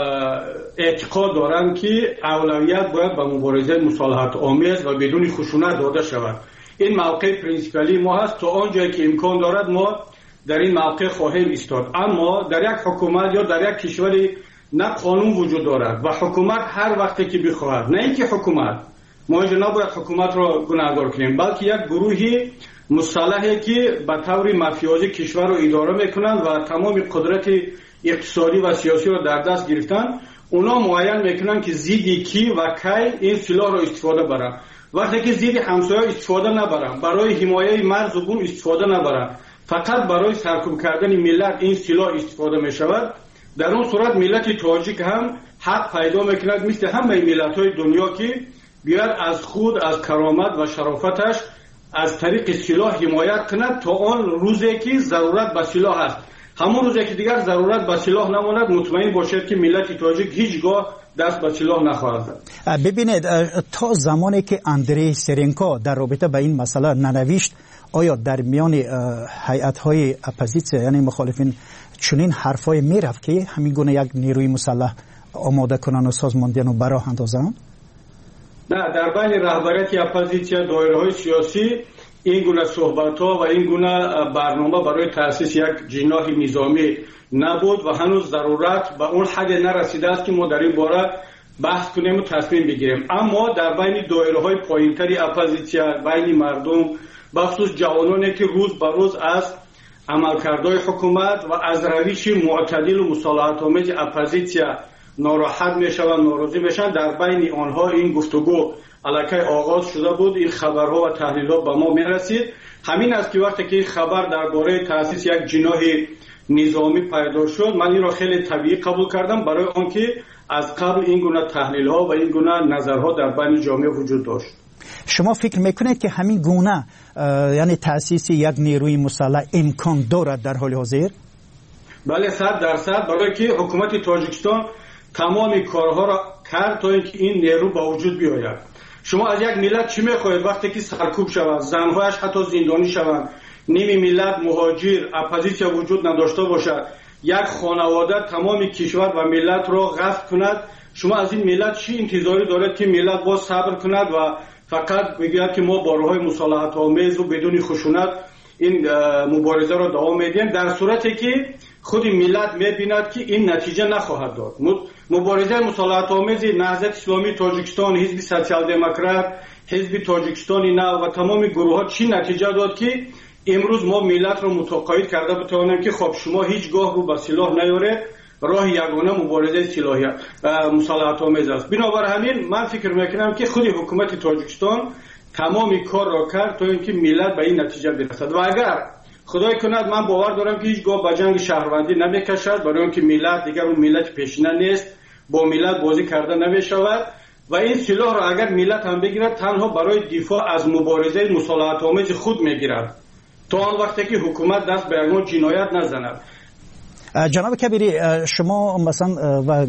اعتقاد دارند که اولویت باید به مبارزه مصالحت آمیز و بدون خشونت داده شود. این موقع پرینسیپالی ما هست تا آنجایی که امکان دارد ما در این موقع خواهیم ایستاد اما در یک حکومت یا در یک کشوری نه قانون وجود دارد و حکومت هر وقتی که بخواهد نه اینکه حکومت ما اینجا نباید حکومت را گناهکار کنیم بلکه یک گروهی مسلحی که به طور مافیازی کشور را اداره میکنند و تمام قدرت اقتصادی و سیاسی رو در دست گرفتن اونا معین میکنن که زیدی کی و کی این سلاح رو استفاده برن وقتی که زیدی همسایه استفاده نبرن برای حمایت مرز و بوم استفاده نبرن فقط برای سرکوب کردن ملت این سلاح استفاده میشود در اون صورت ملت تاجیک هم حق پیدا میکند مثل همه ملت های دنیا که بیاد از خود از کرامت و شرافتش از طریق سلاح حمایت کند تا آن روزی که ضرورت به سلاح است همون روزی که دیگر ضرورت به سلاح نماند مطمئن باشید که ملت تاجیک هیچگاه دست به سلاح نخواهد زد. ببینید تا زمانی که اندری سرنکا در رابطه با این مسئله ننوشت آیا در میان هیئت‌های اپوزیسیون یعنی مخالفین چنین حرفای میرفت که همین گونه یک نیروی مسلح آماده کنن و سازماندهی رو براه اندازن؟ نه در بین رهبریت اپوزیسیون دایره‌های سیاسی این گونه صحبت‌ها و این گونه برنامه برای تأسیس یک جناح نظامی نبود و هنوز ضرورت به اون حد نرسیده است که ما در این باره بحث کنیم و تصمیم بگیریم اما در بین دایره‌های پایین‌تری اپوزیسیون بین مردم بخصوص جوانانی که روز به روز از عملکردهای حکومت و از روش معتدل و مصالحت آمیز اپوزیسیون ناراحت میشوند ناراضی میشن در بین آنها این گفتگو علاقه آغاز شده بود این خبرها و تحلیلات به ما میرسید همین است که وقتی که این خبر درباره تأسیس یک جناح نظامی پیدا شد من این را خیلی طبیعی قبول کردم برای آنکه از قبل این گونه تحلیل‌ها و این گونه نظرها در بین جامعه وجود داشت. شما فکر میکنید که همین گونه یعنی تأسیس یک نیروی مسلح امکان دارد در حال حاضر؟ بله صد درصد برای که حکومت تاجیکستان تمام کارها را کرد تا اینکه این نیرو با وجود بیاید. شما از یک ملت چی میخواهید وقتی که سرکوب شود زنهایش حتی زندانی شوند نیمی ملت مهاجر اپوزیسیا وجود نداشته باشد یک خانواده تمام کشور و ملت را غصب کند شما از این ملت چی انتظاری دارید که ملت باز صبر کند و فقط بگوید که ما با راههای مصالحت آمیز و بدون خشونت این مبارزه را دوام میدیم در صورتی که خود ملت میبیند که این نتیجه نخواهد داد. مبارزه مصالحت آمیز نهضت اسلامی تاجیکستان حزب سوسیال دموکرات حزب تاجیکستان نو و تمام گروه ها چی نتیجه داد که امروز ما ملت را متقاعد کرده بتوانیم که خب شما هیچگاه رو به سلاح نیاره راه یگانه مبارزه سلاحی مصالحت آمیز است. بنابر همین من فکر میکنم که خود حکومت تاجیکستان تمامی کار را کرد تا اینکه ملت به این نتیجه برسد و اگر خدای کند من باور دارم که هیچگاه به جنگ شهروندی نمیکشد برای اینکه ملت دیگر اون ملت پیشینه نیست با ملت بازی کرده نمیشود و این سلاح را اگر ملت هم بگیرد تنها برای دفاع از مبارزه مصالحت آمیز خود میگیرد تا آن وقتی که حکومت دست به یگان جنایت نزند. جناب کبیری، شما مثلا و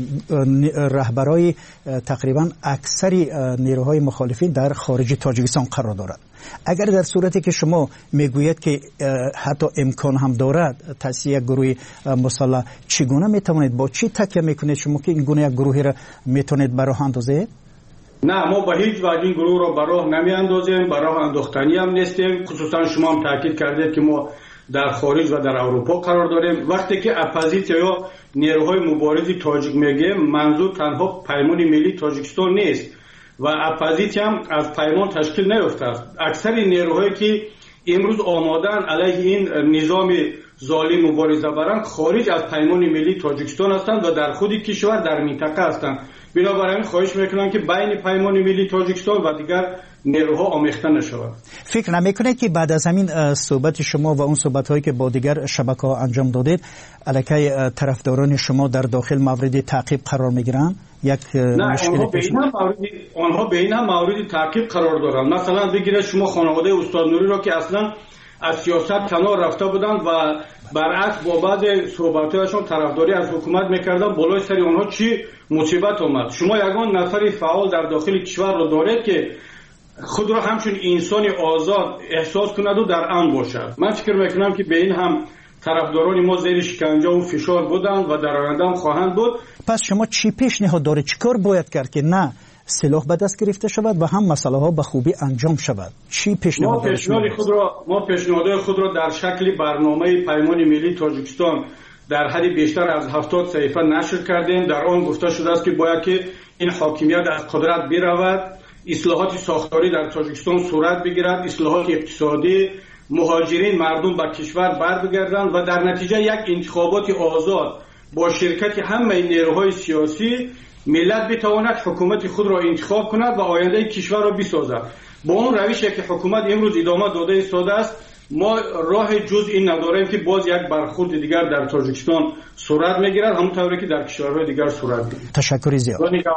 رهبرای تقریبا اکثری نیروهای مخالفین در خارج تاجیکستان قرار دارد. اگر در صورتی که شما میگویید که حتی امکان هم دارد تأسیس یک گروه مسلح، چگونه میتوانید، با چی تکیه میکنید شما که این گونه یک گروهی را میتونید به راه اندازید؟ نه، ما به هیچ وجه این گروه را به راه نمیاندازیم، به راه انداختنی هم نیستیم. خصوصا شما هم تاکید کردید که ما در خارج و در اروپا قرار داریم. وقتی که اپوزیسیا یا نیروهای مبارز تاجیک میگیم، منظور تنها پیمان ملی تاجیکستان نیست و اپوزیسیا هم از پیمان تشکیل نیافته است. اکثر نیروهایی که امروز آمادن علیه این نظام ظالم مبارزه برند خارج از پیمان ملی تاجیکستان هستند و در خود کشور در منطقه هستند. بنابراین خواهش میکنم که بین پیمان ملی تاجیکستان و دیگر نیروها آمیخته نشود. فکر نمیکنید که بعد از همین صحبت شما و اون صحبت هایی که با دیگر شبکه ها انجام دادید علیه طرفداران شما در داخل مورد تعقیب قرار میگیرن؟ یک مشکلی پیش میاد؟ آنها به این هم مورد تعقیب قرار دارند. مثلا بگیرید شما خانواده استاد نوری را که اصلا از سیاست کنار رفته بودند و برعکس با بعض صحبت‌هایشان طرفداری از حکومت می‌کردند، بالای سر آنها چی مصیبت آمد؟ شما یگان نفر فعال در داخل کشور را دارید که خود را همچون انسان آزاد احساس کند و در امن باشد. من فکر میکنم که به این هم طرفداران ما زیر شکنجه و فشار بودند و در آینده هم خواهند بود. پس شما چی پیشنهاد دارید؟ چیکار باید کرد که نه سلاح به دست گرفته شود و هم مسئله ها به خوبی انجام شود؟ چی پیشنهاد دارید؟ ما پیشنهاد خود را ما پیشنهادهای خود را در شکل برنامه پیمان ملی تاجیکستان در حد بیشتر از هفتاد صفحه نشر کردیم. در آن گفته شده است که باید که این حاکمیت از قدرت برود، اصلاحات ساختاری در تاجیکستان صورت بگیرد، اصلاحات اقتصادی، مهاجرین مردم به کشور برگردند و در نتیجه یک انتخابات آزاد با شرکت همه نیروهای سیاسی ملت بتواند حکومت خود را انتخاب کند و آینده کشور را بسازد. با اون روشی که حکومت امروز ادامه داده ایستاده است، ما راه جز این نداریم که باز یک برخورد دیگر در تاجیکستان صورت میگیرد، همونطوری که در کشورهای دیگر صورت میگیرد. تشکر زیاد.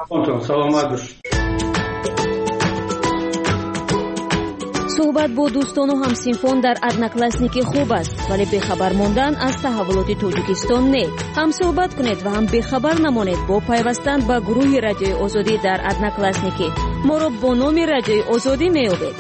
سلامت باشید. صحبت با دوستان و همسینفان در одноклассники خوب است، ولی بخبر ماندن از تحولات تاجیکستان نه. هم صحبت کنید و هم بخبر نمانید با پیوستن به گروه رادیوی آزادی در одноклассники. ما را با نام رادیوی آزادی میابید.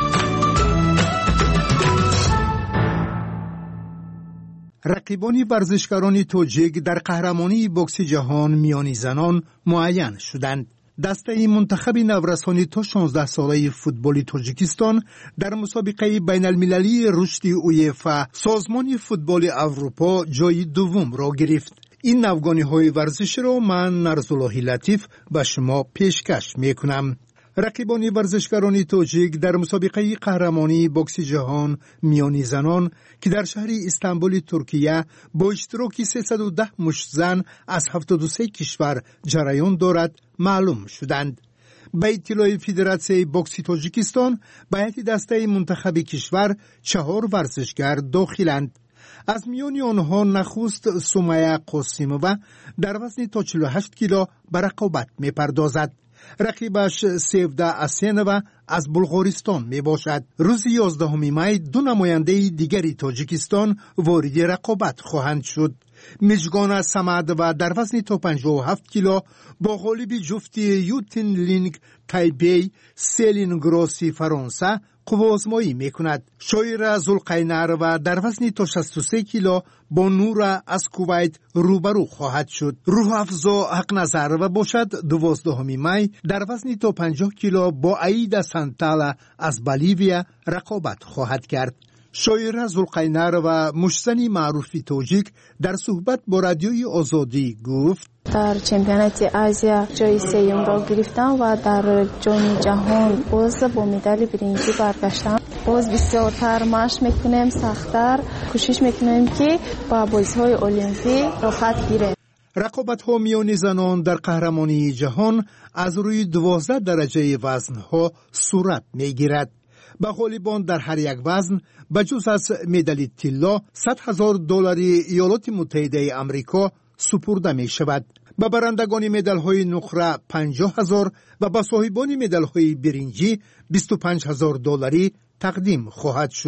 رقیبان ورزشکاران تاجیک در قهرمانی بوکس جهان میانی زنان معین شدند. دسته منتخب نورسانی تا شانزده ساله فوتبال تاجیکستان در مسابقه بین المللی رشد اویفا سازمان فوتبال اروپا جای دوم را گرفت. این نوگانی های ورزش را من نرزالله لطیف به شما پیشکش می کنم. رقیبان ورزشکاران تاجیک در مسابقه قهرمانی بوکس جهان میانی زنان که در شهر استانبول ترکیه با اشتراک سیصد و ده مشت زن از هفتاد و سه کشور جریان دارد معلوم شدند. به اطلاع فدراسیون بوکس تاجیکستان به هیئت دسته منتخب کشور چهار ورزشگر داخلند. از میان آنها نخست سمیه قاسمووا در وزن تا چهل و هشت کیلو به رقابت می‌پردازد. رقیبش سیفده اسینووا از بلغارستان می باشد. روز یازدهم می دو نماینده دیگری تاجیکستان وارد رقابت خواهند شد. میجگان سمد و در وزن تا پنجاه و هفت کیلو با غالب جفتی یوتین لینگ تایپی سیلین گراسی فرانسه قوازمایی می کند. شایر زلقینر و در وزن تا شصت و سه کیلو با نور از کویت روبرو خواهد شد. روح افزا حق نظر و باشد دوازدهم می در وزن تا پنجاه کیلو با عیدا سانتالا از بولیویا رقابت خواهد کرد. شاعر زلقینر و مشزنی معروف تاجیک در صحبت با رادیوی آزادی گفت: در چمپیونات آسیا جای سوم را گرفتم و در جام جهان باز با مدال برنزی برگشتم. باز بسیارتر مشق میکنیم، سخت‌تر کوشش میکنیم که با بازی‌های المپیک راحت گیریم. رقابت ها میان زنان در قهرمانی جهان از روی دوازده درجه وزن ها صورت میگیرد. به غالبان در هر یک وزن بجز از مدال طلا صد هزار دلار ایالات متحده آمریکا سپرده می شود. به برندگان مدال های نقره پنجاه هزار و به صاحبان مدال های برنجی بیست و پنج هزار دلاری تقدیم خواهد شد.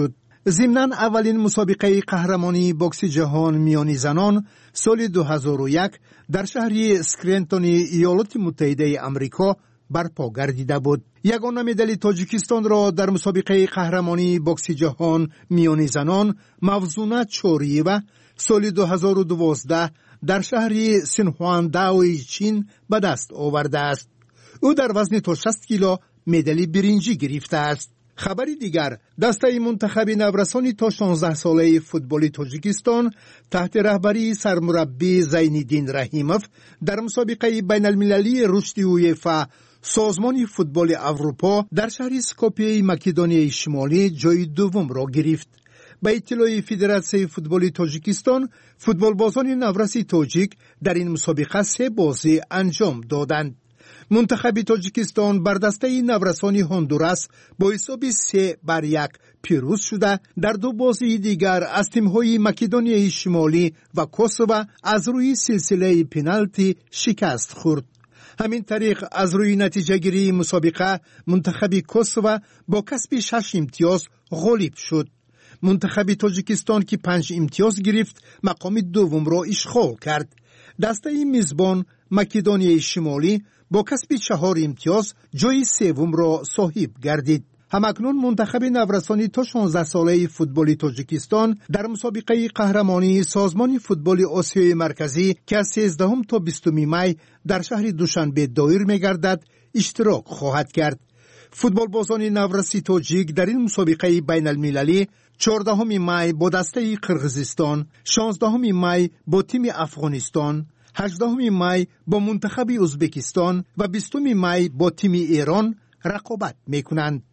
ضمناً اولین مسابقه قهرمانی بوکس جهان میانی زنان سال دو هزار و یک در شهر سکرنتون ایالات متحده آمریکا برپا گردیده بود. یگانه مدال تاجیکستان را در مسابقه قهرمانی بوکس جهان میانی زنان موزونه چوریوه سال دو هزار و دوازده در شهر سنخوانداوی چین به دست آورده است. او در وزن تا شصت کیلو مدال برنجی گرفته است. خبری دیگر، دسته منتخب نورسانی تا شانزده ساله فوتبال تاجیکستان تحت رهبری سرمربی زینالدین رحیموف در مسابقه بین المللی رشد اویفا سازمان فوتبال اروپا در شهر اسکوپیه مکدونیای شمالی جای دوم را گرفت. به اطلاع فدراسیون فوتبال تاجیکستان، فوتبالبازان نورسی تاجیک در این مسابقه سه بازی انجام دادند. منتخب تاجیکستان بر دسته نورسانی هندوراس با حساب سه بر یک پیروز شده، در دو بازی دیگر از تیم‌های مکدونیای شمالی و کوسوو از روی سلسله پنالتی شکست خورد. همین طریق از روی نتیجه گیری مسابقه منتخب کوسوو با کسب شش امتیاز غالب شد. منتخب تاجیکستان که پنج امتیاز گرفت مقام دوم را اشغال کرد. دسته میزبان مکدونیای شمالی با کسب چهار امتیاز جای سوم را صاحب گردید. همکنون منتخب نورسانی تا شانزده ساله فوتبال تاجیکستان در مسابقه قهرمانی سازمان فوتبال آسیای مرکزی که از سیزدهم تا بیستم می در شهر دوشنبه دایر می‌گردد اشتراک خواهد کرد. فوتبالبازان نورسی تاجیک در این مسابقه بین المللی چهاردهم می با دسته قرقیزستان، شانزدهم می با تیم افغانستان، هجدهم می با منتخب ازبکستان و بیستم می با تیم ایران رقابت میکنند.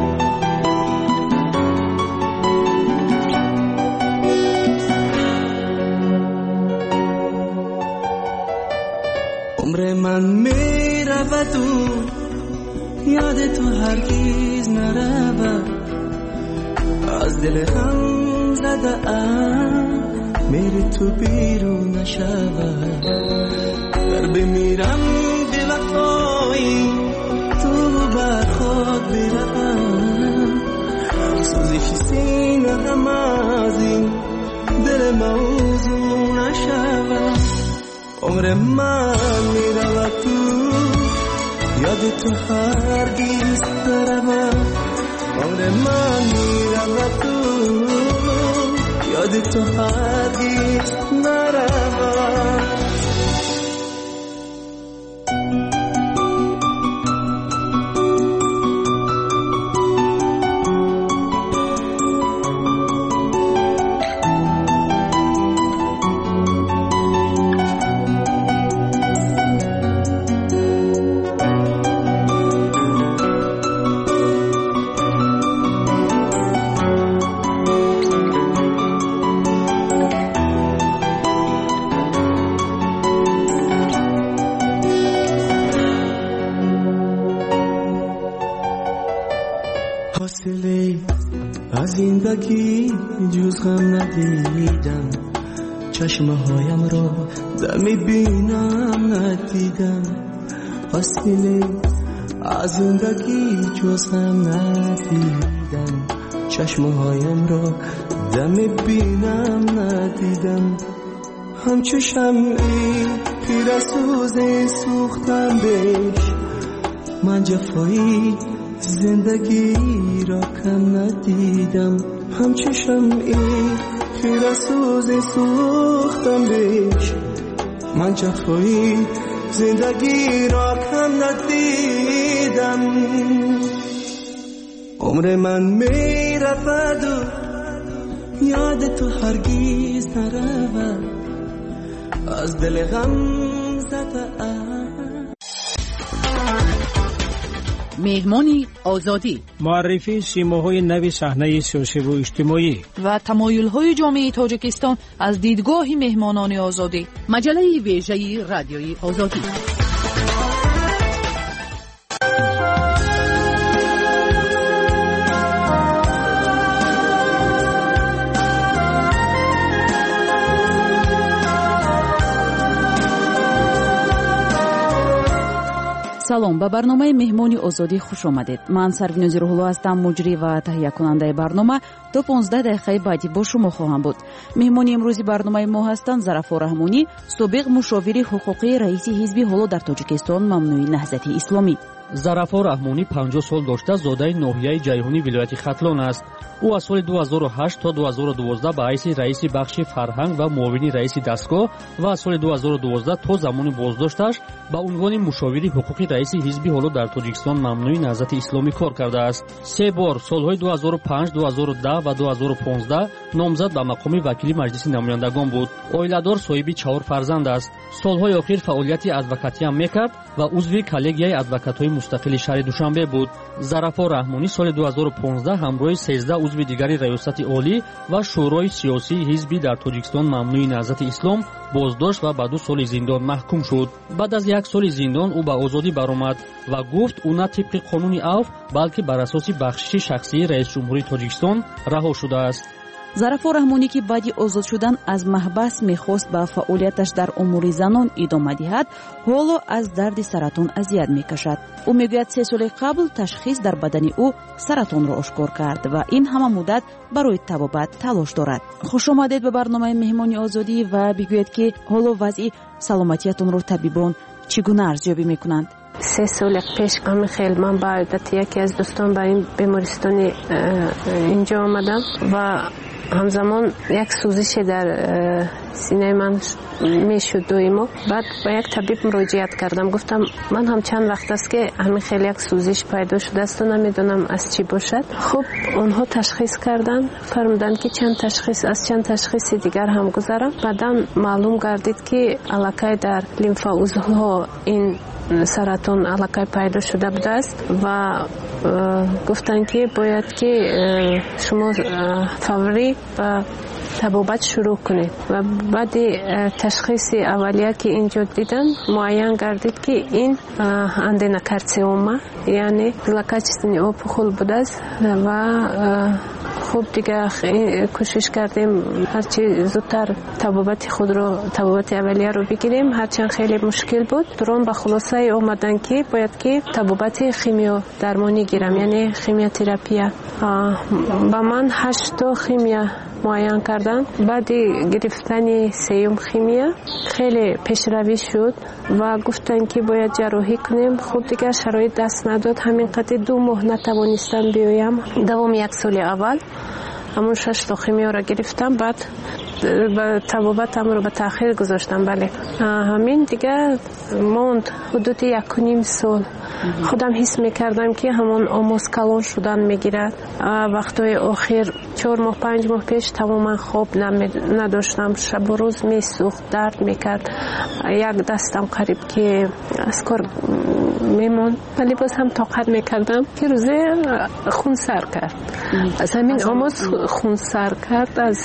عمر من میرود و یاد تو هرگز نرود، از دل هم زده ام میری تو بیرون نشود. در بمیرم به وفایی تو بر خود برم، سوزش سینه هم از این دل موضوع نشود. عمر من میرود تو یاد تو هرگز نرود، عمر من میرود تو یاد تو هرگز نرود. زندگی جز غم ندیدم، چشمه هایم را دمی بینم ندیدم. حاصله از زندگی جز غم ندیدم، چشمه هایم را دمی بینم ندیدم. همچو شمعی پیر سوز سوختم بهش، من جفایی زندگی را کم ندیدم. همچو شمعی پیر سوز سوختم بهش، من جفایی زندگی را کم ندیدم. عمر من می رود و یاد تو هرگز نرود، از دل غم زده ام. مهمانی آزادی، معرفی سیماهای نوی صحنه سیاسی و اجتماعی و تمایل‌های جامعه تاجیکستان از دیدگاه مهمانان آزادی. مجله ویژه رادیوی آزادی. салом, ба барномаи меҳмони озодӣ хуш омадед. Ман Сарвинузи Рӯҳулло ҳастам, муҷрӣ ва таҳиякунандаи барнома. تا پانزده دقیقه بعدی با شما خواهم بود. مهمانی امروزی برنامه ما هستند ظرفا رحمانی، سابق مشاور حقوقی رئیس حزب حالا در تاجیکستان ممنوعی نهضت اسلامی. ظرفا رحمانی پنجاه سال داشته زاده ناحیه جیهانی ولایت ختلان است. او از سال دو هزار و هشت تا دو هزار و دوازده به حیث رئیس بخش فرهنگ و معاون رئیس دستگاه و از سال دو هزار و دوازده تا زمان بازداشتش به عنوان مشاور حقوقی رئیس حزب حالا در تاجیکستان ممنوعی نهضت اسلامی کار کرده است. سه بار سالهای دو هزار و پنج، دو هزار و ده و دو هزار و پانزده نامزد به مقام وکیل مجلس نمایندگان بود. عائله‌دار، صاحب چهار فرزند است. سالهای اخیر فعالیت ادوکاتی هم میکرد و عضو کالگیای ادوکات‌های مستقل شهر دوشنبه بود. ظرفا رحمانی سال دو هزار و پانزده همراه سیزده عضو دیگری ریاست عالی و شورای سیاسی حزبی در تاجیکستان ممنوعی نهضت اسلام بازداشت و به دو سال زندان محکوم شد. بعد از یک سال زندان او به آزادی برآمد و گفت او نه طبق قانون عفو بلکه بر اساس بخشش شخصی رئیس جمهوری تاجیکستان رها شده است. ظرفا رحمانی که بعد آزاد شدن از محبس میخواست به فعالیتش در امور زنان ادامه دهد، حالا از درد سرطان اذیت میکشد. او میگوید سه سال قبل تشخیص در بدن او سرطان را آشکار کرد و این همه مدت برای طبابت تلاش دارد. خوش آمدید به برنامه مهمانی آزادی و بگویید که حالا وضع سلامتیتون را طبیبان چگونه ارزیابی میکنند؟ سه سال پیش همین خیلی من با عادت یکی از دوستان به این بیمارستان اینجا آمدم و همزمان یک سوزش در سینه من میشد دویمو. بعد با یک طبیب مراجعت کردم، گفتم من هم چند وقت است که همین خیلی یک سوزش پیدا شده است و نمیدونم از چی باشد. خب اونها تشخیص کردن، فرمودن که چند تشخیص از چند تشخیص دیگر هم گذارم. بعدم معلوم گردید که علاقه در لیمف عضوها این سرطان علاقه پیدا شده بوده است و گفتن که باید که شما فوری و طبابت شروع کنید. و بعد تشخیص اولیه که اینجا دیدن معین گردید که این اندینوکارسینوما یعنی زلکاچستانی اوپخول بوده است و خوب دیگه کوشش کردیم هرچی زودتر طبابت خود رو طبابت اولیه رو بگیریم، هرچند خیلی مشکل بود. درون به خلاصه اومدن که باید که طبابت خیمیا درمانی گیرم یعنی خیمیا تراپی. با من هشت تا خیمیا معین کردن. بعد گرفتن سیوم خیمیا خیلی پیشروی شد و گفتن که باید جراحی کنیم. خود دیگه شرایط دست نداد، همین قدر دو ماه نتوانستم بیایم. دوم یک سال اول همون شش تا خیمیا را گرفتم، بعد با طبابتم رو به تأخیر گذاشتم. بله همین دیگه موند حدود یک و نیم سال. خودم حس میکردم که همون آموز کلان شدن میگیرد. وقتای آخر چهار ماه پنج ماه پیش تماما خواب نداشتم، شب و روز میسوخت، درد میکرد، یک دستم قریب که از کار میمون، ولی باز هم طاقت میکردم که روزه خون سر کرد. از همین آموز خون سر کرد از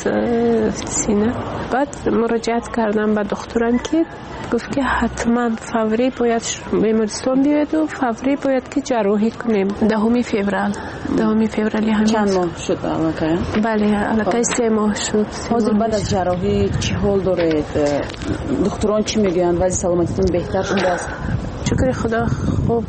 سینه. بعد مراجعت کردم به دکترم که گفت که حتما فوری باید بیمارستان بیاید و فوری باید که جراحی کنیم. دهم فوریه دهم فوریه همین. چند ماه شد علاقه؟ بله علاقه سه ماه شد. حاضر بعد از جراحی چه حال دارید؟ دکتران چی میگن؟ وضع سلامتیتون بهتر شده است؟ شکر خدا خوب.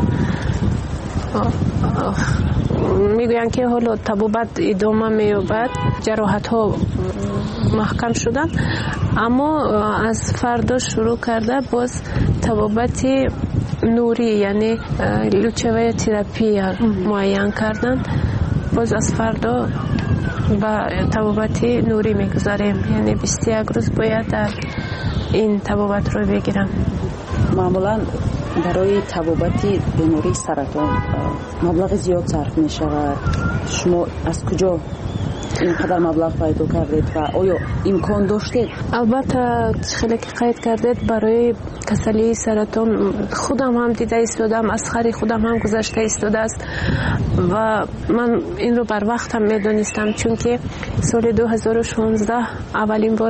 میگوین که حالا طبابت ادامه مییابد، جراحت ها محکم شدن، اما از فردا شروع کرده باز طبابت نوری یعنی لوچوه تراپی معین کردن. باز از فردا با طبابت نوری میگذاریم، یعنی بیست و یک روز باید در این طبابت رو بگیرم. معمولا برای طبابت بیماری سرطان مبلغ زیاد صرف می شود. شما از کجا اینقدر مبلغ پیدا کردید و آیا امکان داشتید؟ البته خیلی که قید کردید برای کسلی سرطان خودم هم دیده ایستادم، از خری خودم هم گذشته ایستاده است و من این رو بر وقت هم میدونستم، چون که سال دو هزار و شانزده اولین بار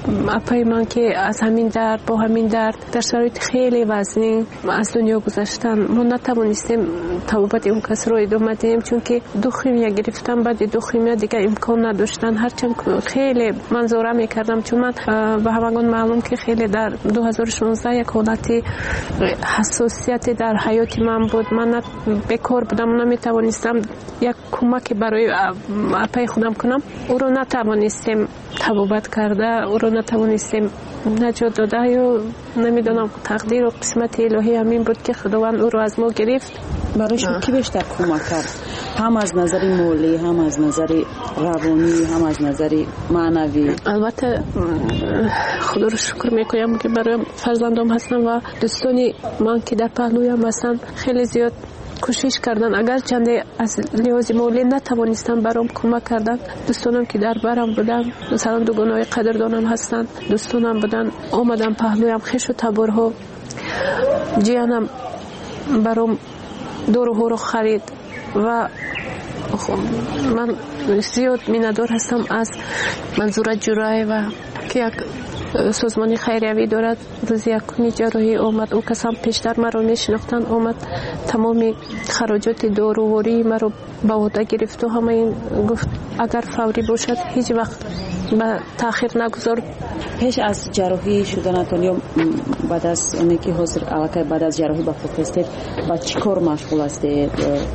اپای من که از همین درد با همین درد در شرایط خیلی وزنی از دنیا گذشتن، ما نتوانستیم توبت اون کس رو ادامه دهیم چون که دو خیمیا گرفتم، بعد دو خیمیا دیگه امکان نداشتن. هرچند خیلی منظوره میکردم چون من به همگان معلوم که خیلی در دو هزار و شانزده یک حالتی حساسیت در حیات من بود. من بیکار بودم، نمیتوانستم یک کمک برای اپای خودم کنم. او رو نتوانستیم توبت کرده، او رو نتوانستیم نجات داده یا نمیدونم تقدیر و قسمت الهی همین بود که خداوند او رو از ما گرفت. برای شما کی بیشتر کمک کرد؟ هم از نظر مالی، هم از نظر روانی، هم از نظر معنوی؟ البته خدا رو شکر میکنم که برای فرزندام هستم و دوستانی من که در پهلویم هستن خیلی زیاد کوشش کردن. اگر چنده از لحاظ مالی نتوانستم برام کمک کردن، دوستانم که در برم بودن، مثلا دوگانای قدردانم هستن، دوستانم بودن آمدن پهلویم، خش و تبرها جیانم برام دور و هورو خرید و من زیاد میندار هستم از منظور جرای و که یک سازمانی خیریوی دارد. روز یکمی جراحی آمد، او کسان پیشتر مرا میشناختن، آمد تمامی خراجات دارووری مرا به عهده گرفت و همه این گفت اگر فوری باشد هیچ وقت به تاخیر نگذار. پیش از جراحی شدنتون یا بعد از اینه که حاضر علاقه بعد از جراحی با خود هستید با چی کار مشغول هستید؟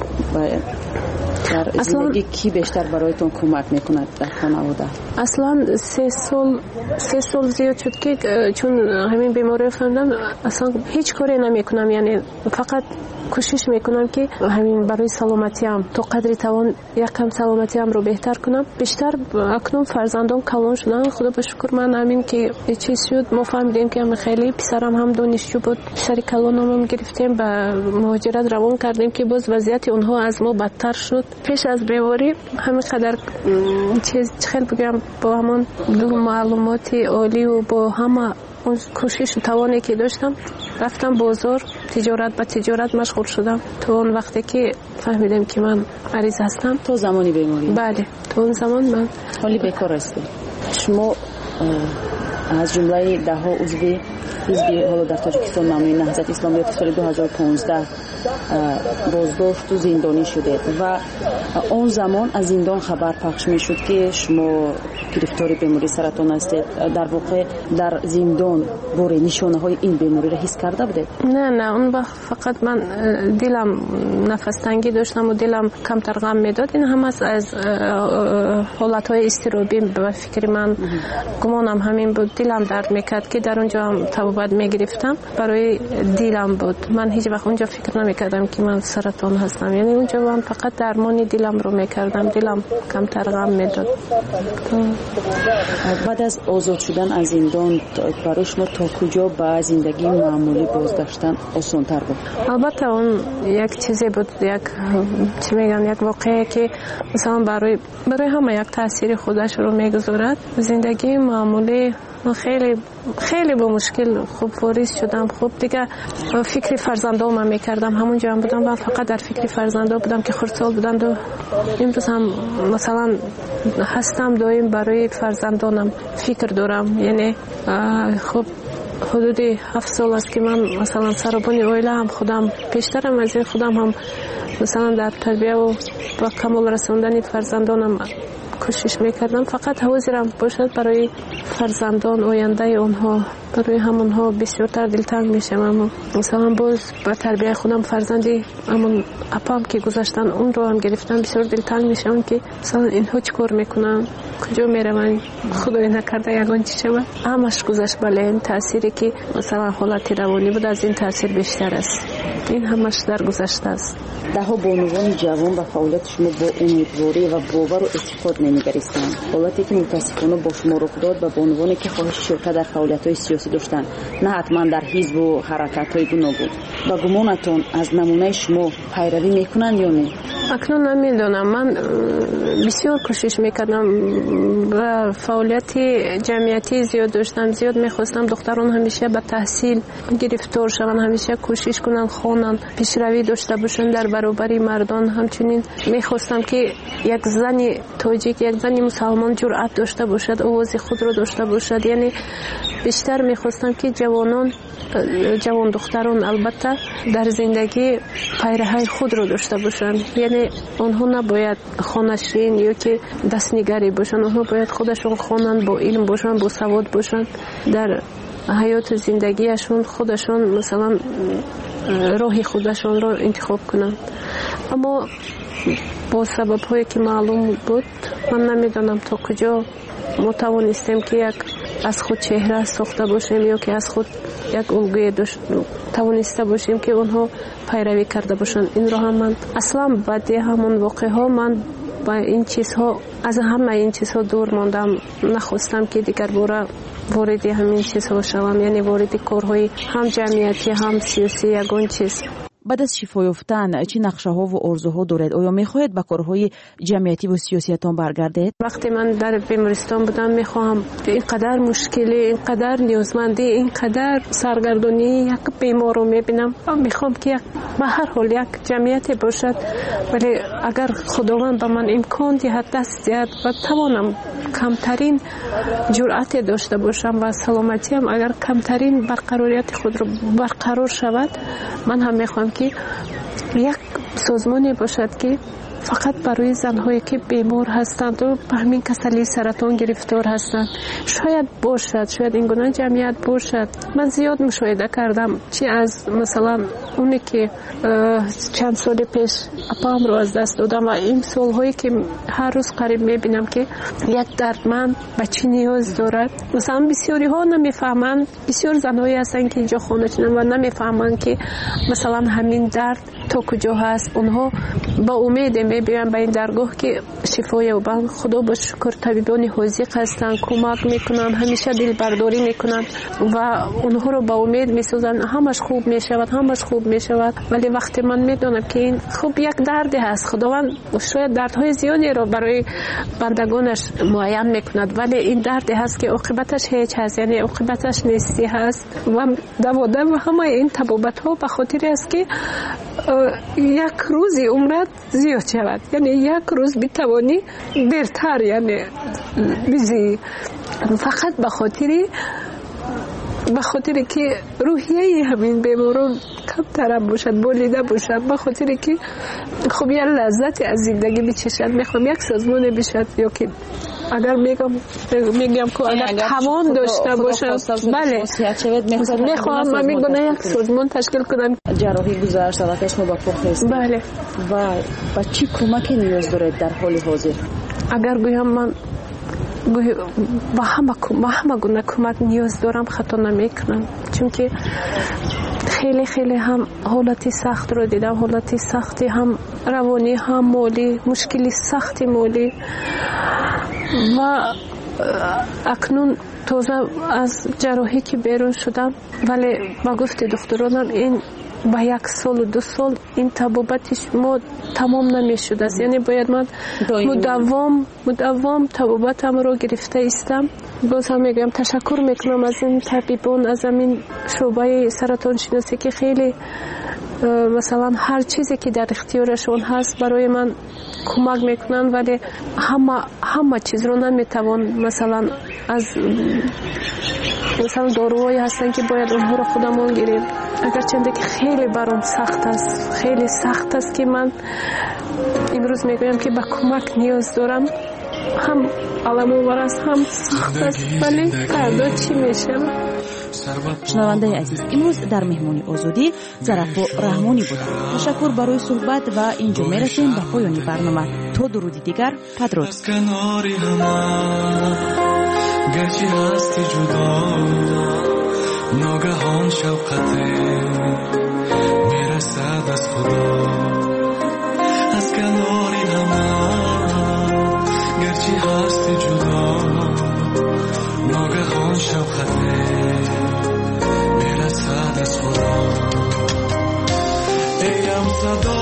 در زندگی کی بیشتر برایتون کمک میکند در خانواده؟ اصلا سه سال سه سال زیاد شد که چون همین بیماری فهمیدم اصلا هیچ کاری نمیکنم، یعنی فقط کوشش میکنم که همین برای سلامتیم تا قدری توان یکم سلامتیم رو بهتر کنم. بیشتر اکنون فرزندان کلان شدن، خدا به شکر. من همین که چیز شد ما فهمیدیم که خیلی پسرم هم دانشجو بود، سری کلانم هم گرفتیم به مهاجرت روان کردیم که باز وضعیت اونها از ما بدتر شد. پیش از بیماری همین قدر چیز خیلی بگم با همون دو معلومات عالی و با همه اون کوشش و توانی که داشتم رفتم بازار، تجارت به تجارت مشغول شدم تا اون وقتی که فهمیدم که من مریض هستم. تو زمانی بیماری؟ بله، تو اون زمان من حالی بیکار هستی. شما از جمله ده ها عضو حزب حالا در تاجیکستان ممنوع نهضت اسلامی سال دو هزار و پانزده بازداشت و زندانی شده و اون زمان از زندان خبر پخش می شد که شما گرفتار بیماری سرطان هستید. در واقع در زندان بار نشانه های این بیماری را حس کرده بودید؟ نه نه، اون وقت فقط من دلم نفس تنگی داشتم و دلم کمتر غم میداد. این هم از حالت های استرابی به فکر من گمانم همین بود. دلم درد میکرد که در اونجا هم توبت میگرفتم، برای دلم بود. من هیچ وقت اونجا فکر نمیکردم که من سرطان هستم، یعنی اونجا من فقط درمانی دلم رو میکردم، دلم کمتر غم میداد. بعد از آزاد شدن از زندان برای شما تا کجا به زندگی معمولی بازگشتن آسان‌تر بود؟ البته اون یک چیزی بود، یک چی میگن یک واقعه که مثلا برای برای همه یک تاثیر خودش رو میگذارد. زندگی معمولی خیلی خیلی با مشکل خوب واریز شدم. خوب دیگه فکر فرزندام میکردم، همونجا هم بودم و فقط در فکر فرزندا بودم که خردسال بودند و امروز هم مثلا هستم دائم برای فرزندانم فکر دارم. یعنی خب حدود هفت سال است که من مثلا سربانی اویله هم خودم پیشترم از این خودم هم مثلا در تربیه و با کمال رسوندن فرزندانم کوشش میکردم. فقط حاضرم باشد برای فرزندان آینده اونها، برای همونها بسیارتر دلتنگ میشم. اما مثلا باز با تربیه خودم فرزندی همون اپام که گذاشتن اون رو هم گرفتم، بسیار دلتنگ میشم که مثلا اینها چی کار میکنن، کجا میرون، خدای نکرده یگان چی شود. همش گذشت. بله، این تأثیری که مثلا حالت روانی بود از این تأثیر بیشتر است. این همش در گذشته است. ده ها بانوان جوان و فعالیت شما با امیدواری و باور و اعتقاد نمیگریستند، حالتی که متاسفانه با شما رخ داد و بانوانی که خواهش شرکت در فعالیت‌های سیاسی داشتند، نه حتما در حزب و حرکت‌های گوناگون. با گمانتون از نمونه شما پیروی میکنند یا نه؟ اکنون نمیدونم. من بسیار کوشش میکردم و فعالیت جمعیتی زیاد داشتم، زیاد میخواستم دختران همیشه به تحصیل گرفتار شوند، همیشه کوشش کنن خوانند، پیشروی داشته باشند در برابر مردان. همچنین میخواستم که یک زن تاجیک، یک زن مسلمان جرأت داشته باشد، آواز خود را داشته باشد. یعنی بیشتر میخواستم که جوانان، جوان دختران البته در زندگی پیرهی خود را داشته باشند. یعنی آنها نباید خانشین یا که دستنگری باشند، آنها باید خودشون خوانند، با علم باشند، با سواد باشند، در حیات زندگیشون خودشون مثلا راه خودشون را انتخاب کنند. اما با سبب هایی که معلوم بود، من نمیدانم تا کجا ما توانستیم که یک از خود چهره ساخته باشیم یا که از خود یک الگوی توانسته باشیم که اونها پیروی کرده باشند. این را هم من اصلا بعد همون واقعه ها من با این چیزها، از همه این چیزها دور ماندم. نخواستم که دیگر باره وارد همین چیزها شوم، یعنی وارد کارهای هم جمعیتی هم سیاسی یگان چیز. بعد از شفا یافتن چه نقشه ها و آرزوها دارید؟ آیا میخواهید به کارهای جمعیتی و سیاسیتان برگردید؟ وقتی من در بیمارستان بودم میخواهم اینقدر مشکلی، اینقدر نیازمندی، اینقدر سرگردانی یک بیمار رو میبینم، میخوام که به هر حال یک جمعیتی باشد، ولی اگر خداوند به من امکان دهد، دست دهد و توانم کمترین جرأت داشته باشم و سلامتیم اگر کمترین برقراریت خود رو برقرار شود، من هم میخوام که یک سازمانی باشد که فقط برای زنهایی که بیمار هستند و به همین کسلی سرطان گرفتار هستند شاید باشد، شاید این گونه جمعیت باشد. من زیاد مشاهده کردم، چی از مثلا اونی که چند سال پیش اپام رو از دست دادم و این سالهایی که هر روز قریب میبینم که یک دردمند به چی نیاز دارد. مثلا بسیاری ها نمیفهمند، بسیار زنهایی هستن که اینجا خانه چنن و نمیفهمند که مثلا همین درد تا کجا هست. اونها با امید میبینن به این درگاه که شفا یابند. خدا با شکر طبیبان حاذق هستن، کمک میکنن، همیشه دل برداری میکنن و اونها رو با امید میسازن همش خوب میشود، همش خوب میشود. ولی وقتی من میدونم که این خوب یک دردی هست، خداوند شاید دردهای زیادی رو برای بندگانش معین میکند، ولی این دردی هست که عاقبتش هیچ هست، یعنی عاقبتش نیستی هست و دوادم و همه این تبابت ها به خاطر است که یک روزی عمرت زیاد شود، یعنی یک روز بتوانی برتر یعنی بزی، فقط به خاطر به خاطر که روحیه همین بیماران کمتر باشد، بولیده باشد، به خاطر که خب یه لذت از زندگی بچشد. میخوام یک سازمان بشد یا که اگر میگم میگم که اگر توان داشته باشم، بله میخوام من میگم یک سازمان تشکیل کنم. جراحی گذشت و کشم با پخت، بله، و با چی کمکی نیاز دارید در حال حاضر؟ اگر گویم من با همه با همه گونه کمک نیاز دارم، خطا نمیکنم، چون که خیلی خیلی هم حالتی سخت رو دیدم، حالتی سختی هم روانی هم مالی، مشکلی سختی مالی و اکنون تازه از جراحی که بیرون شدم، ولی با گفت دکترانم این با یک سال و دو سال این طبابتش ما تمام نمیشد است، یعنی باید من مداوم مداوم طبابتم رو گرفته استم. باز هم میگم تشکر میکنم از این طبیبان، از این شعبه سرطان شناسی که خیلی مثلا هر چیزی که در اختیارشون هست برای من کمک میکنن، ولی همه همه چیز رو نمیتوان مثلا از مثلا داروهایی هستن که باید اونها رو خودمون گیریم. اگر چنده که خیلی برام سخت است، خیلی سخت است که من امروز میگویم که به کمک نیاز دارم، هم علم آور است هم سخت است، ولی فردا چی میشه؟ شنونده عزیز، امروز در مهمانی آزادی زرافا رحمانی بود. تشکر برای صحبت و اینجا میرسیم به پایان برنامه. تا درودی دیگر، بدرود. گرچه هستی جدا ناگهان شوقته میرسد از خدا از کناری همه. گرچه هستی جدا ناگهان شوقته میرسد از خدا. ایم صدا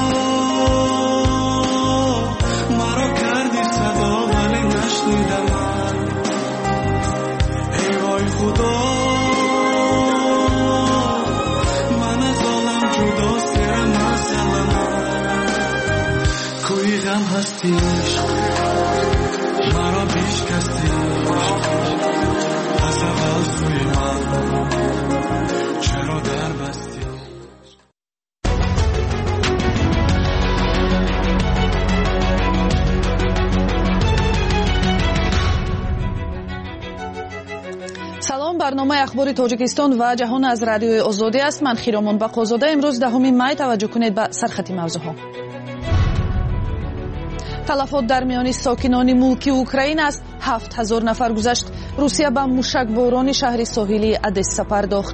مرا کردی صدا ولی نشنیدم خدا. من از عالم مستی مرا بیشکستی از اول سوی من چرا در بستی. салом, барномаи ахбори тоҷикистон ва ҷаҳон аз радиои озодӣ аст. ман хиромон бақозода. имрӯз даҳуми май. таваҷҷӯҳ кунед ба сархати мавзӯъҳо. талафот дар миёни сокинони мулки Украина аст. ҳафт ҳазор нафар гузашт. Русия ба мушакборони шаҳри соҳилии Одесса пардохт.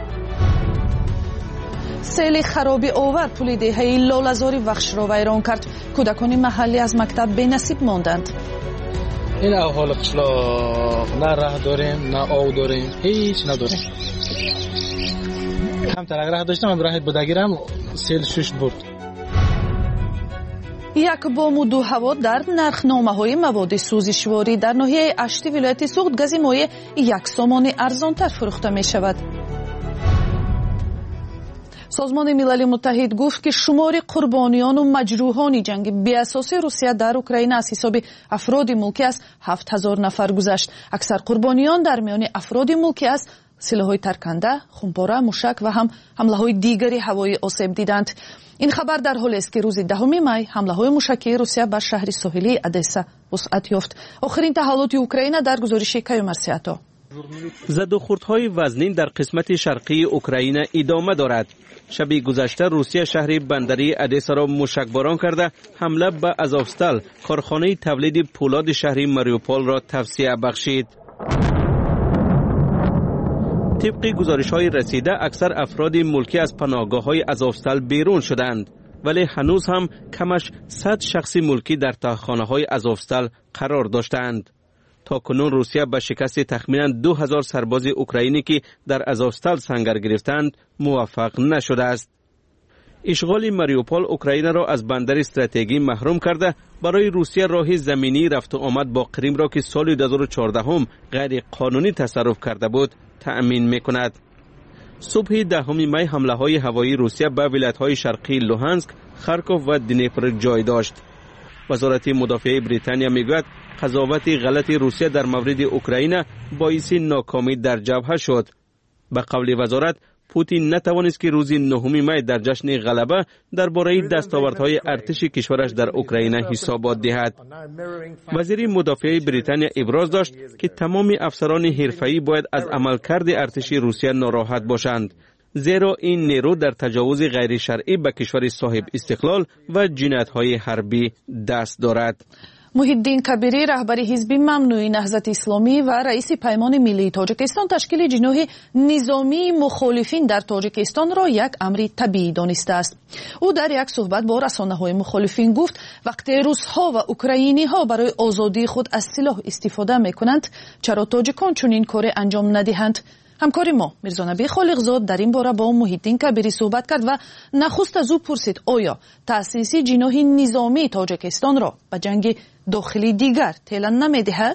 сели харобиовар пули деҳаи Лолазори Вахшро вайрон кард. кӯдакони маҳаллӣ аз мактаб бенасиб монданд. این احوال قشلاق نه راه داریم نه آب داریم هیچ نداریم. کمتر اگر راه داشتم راه بودگیرم سیل شش برد. як бому ду ҳаво дар нархномаҳои маводи сӯзишворӣ дар ноҳияи ашти вилояти суғд гази моеъ як сомони арзонтар фурӯхта мешавад. созмони милали муттаҳид гуфт ки шумори қурбониёну маҷрӯҳони ҷанги беасоси Русия дар Украина аз ҳисоби афроди мулкӣ аз ҳафт ҳазор нафар гузашт. аксар қурбониён дар миёни афроди мулкӣ аз силоҳои тарканда, хумпора, мушак ва ҳам ҳамлаҳои дигари ҳавоӣ осеб диданд. ин хабар дар ҳолест ки рӯзи даҳуми май ҳамлаҳои мушакии Русия ба шаҳри соҳилии Одесса вусъат ёфт. охирин таҳоллути Украина дар гузориши Каюмарсиато. задухӯрдҳои вазнин дар қисмати шарқии Украина идома дорад. шаби гузашта Русия шаҳри бандарии Одессаро мушакборон карда ҳамла ба Азовстал, корхонаи тавлиди пӯлоди шаҳри Мариуполро тавсия бахшид. طبق گزارش‌های رسیده اکثر افراد ملکی از پناهگاه‌های آزوفستال بیرون شدند، ولی هنوز هم کمش صد شخص ملکی در تاخانه‌های آزوفستال قرار داشتند. تا کنون روسیه به شکست تخمینا دو هزار سرباز اوکراینی که در آزوفستال سنگر گرفتند موفق نشده است. اشغال ماریوپول اوکراین را از بندر استراتژیکی محروم کرده برای روسیه راه زمینی رفت و آمد با کریم را که سال دو هزار و چهارده هم غیر قانونی تصرف کرده بود تأمین میکند. صبح دهم می حمله های هوایی روسیه به ولایت های شرقی لوهانسک، خارکوف و دنیپر جای داشت. وزارت مدافعه بریتانیا میگوید قضاوت غلط روسیه در مورد اوکراین باعث ناکامی در جبهه شد. به قول وزارت پوتین نتوانست که روز نهم می در جشن غلبه درباره دستاوردهای ارتش کشورش در اوکراین حسابات دهد. وزیر مدافعه بریتانیا ابراز داشت که تمام افسران حرفه‌ای باید از عملکرد ارتش روسیه ناراحت باشند، زیرا این نیرو در تجاوز غیر شرعی به کشور صاحب استقلال و جنایت‌های حربی دست دارد. муҳиддин кабирӣ раҳбари ҳизби мамнӯи наҳзати исломӣ ва раиси паймони миллии тоҷикистон ташкили ҷиноҳи низомии мухолифин дар тоҷикистонро як амри табиӣ донистааст. ӯ дар як суҳбат бо расонаҳои мухолифин гуфт вақте русҳо ва украиниҳо барои озодии худ аз силоҳ истифода мекунанд, чаро тоҷикон чунин коре анҷом надиҳанд? ҳамкори мо мирзонаби холиқзод дар ин бора бо муҳиддин кабирӣ суҳбат кард ва нахуст аз ӯ пурсид оё таъсиси ҷиноҳи низомии тоҷикистонро ба ҷанги дохилӣ дигар тела намедиҳад?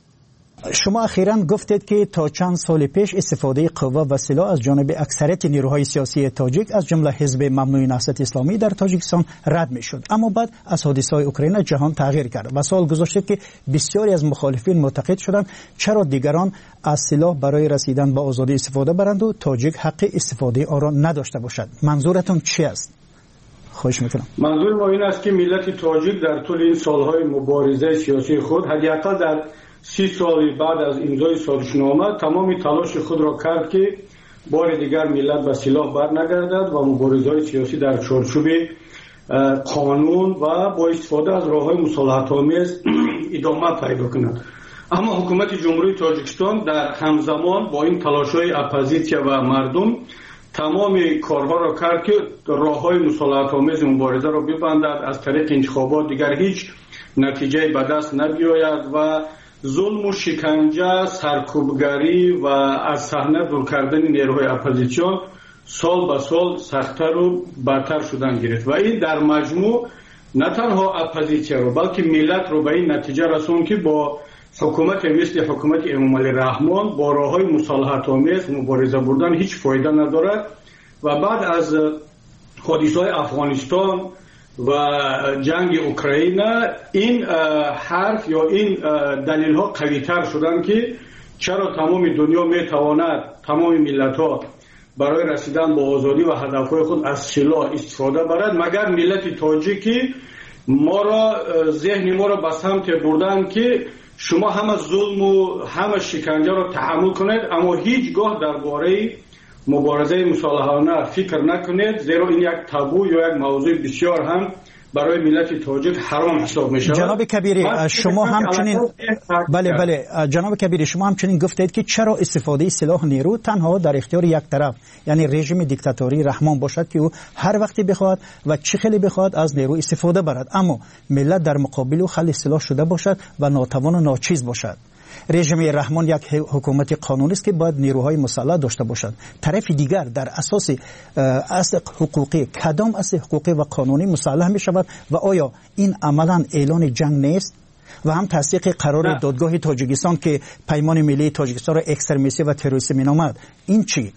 شما اخیراً گفتید که تا چند سال پیش استفاده قوا و سلاح از جانب اکثریت نیروهای سیاسی تاجیک از جمله حزب ممنوع نهضت اسلامی در تاجیکستان رد میشد، اما بعد از حادثه‌های اوکراین جهان تغییر کرد و سوال گذاشتید که بسیاری از مخالفین معتقد شدند چرا دیگران از سلاح برای رسیدن به آزادی استفاده برند و تاجیک حق استفاده آن را نداشته باشد. منظورتون چی است؟ خواهش میکنم. منظور ما این است که ملت تاجیک در طول این سالهای مبارزه سیاسی خود حداقل در سی سال بعد از امضای سازشنامه تمام تلاش خود را کرد که بار دیگر ملت به سلاح برنگردد و مبارزه‌های سیاسی در چارچوب قانون و با استفاده از راه‌های مصالحت‌آمیز ادامه پیدا کند. اما حکومت جمهوری تاجیکستان در همزمان با این تلاش‌های اپوزیسیا و مردم تمام کارها را کرد که راه‌های مصالحت‌آمیز مبارزه را ببندد، از طریق انتخابات دیگر هیچ نتیجه به دست نبیاید و ظلم و شکنجه، سرکوبگری و از صحنه دور کردن نیروهای اپوزیسیون سال به سال سخت‌تر و بدتر شدن گرفت و این در مجموع نه تنها اپوزیسیا رو بلکه ملت رو به این نتیجه رسوند که با حکومت مثل حکومت امامعلی رحمان با راه‌های مصالحت‌آمیز مبارزه بردن هیچ فایده ندارد و بعد از حادثه‌های افغانستان و جنگ اوکراین این حرف یا این دلیل ها قوی تر شدن که چرا تمام دنیا می تواند تمام ملت ها برای رسیدن به آزادی و هدف های خود از سلاح استفاده برد، مگر ملت تاجیکی ما را ذهن ما را به سمت بردن که شما همه ظلم و همه شکنجه را تحمل کنید، اما هیچگاه درباره مبارزه مصالحانه فکر نکنید، زیرا این یک تابو یا یک موضوع بسیار هم برای ملت تاجیک حرام حساب می شود. جناب کبیری شما همچنین بله بله جناب کبیری شما همچنین گفتید که چرا استفاده سلاح نیرو تنها در اختیار یک طرف یعنی رژیم دیکتاتوری رحمان باشد که او هر وقتی بخواد و چه خیلی بخواد از نیرو استفاده برد، اما ملت در مقابل او خلی سلاح شده باشد و ناتوان و ناچیز باشد. رژیم رحمان یک حکومت قانونی است که باید نیروهای مسلح داشته باشد. طرف دیگر در اساس اصل حقوقی کدام اصل حقوقی و قانونی مسلح می شود و آیا این عملا اعلان جنگ نیست؟ و هم تصدیق قرار نه. دادگاه تاجیکستان که پیمان ملی تاجیکستان را اکسترمیستی و تروریستی می نامد، این چی؟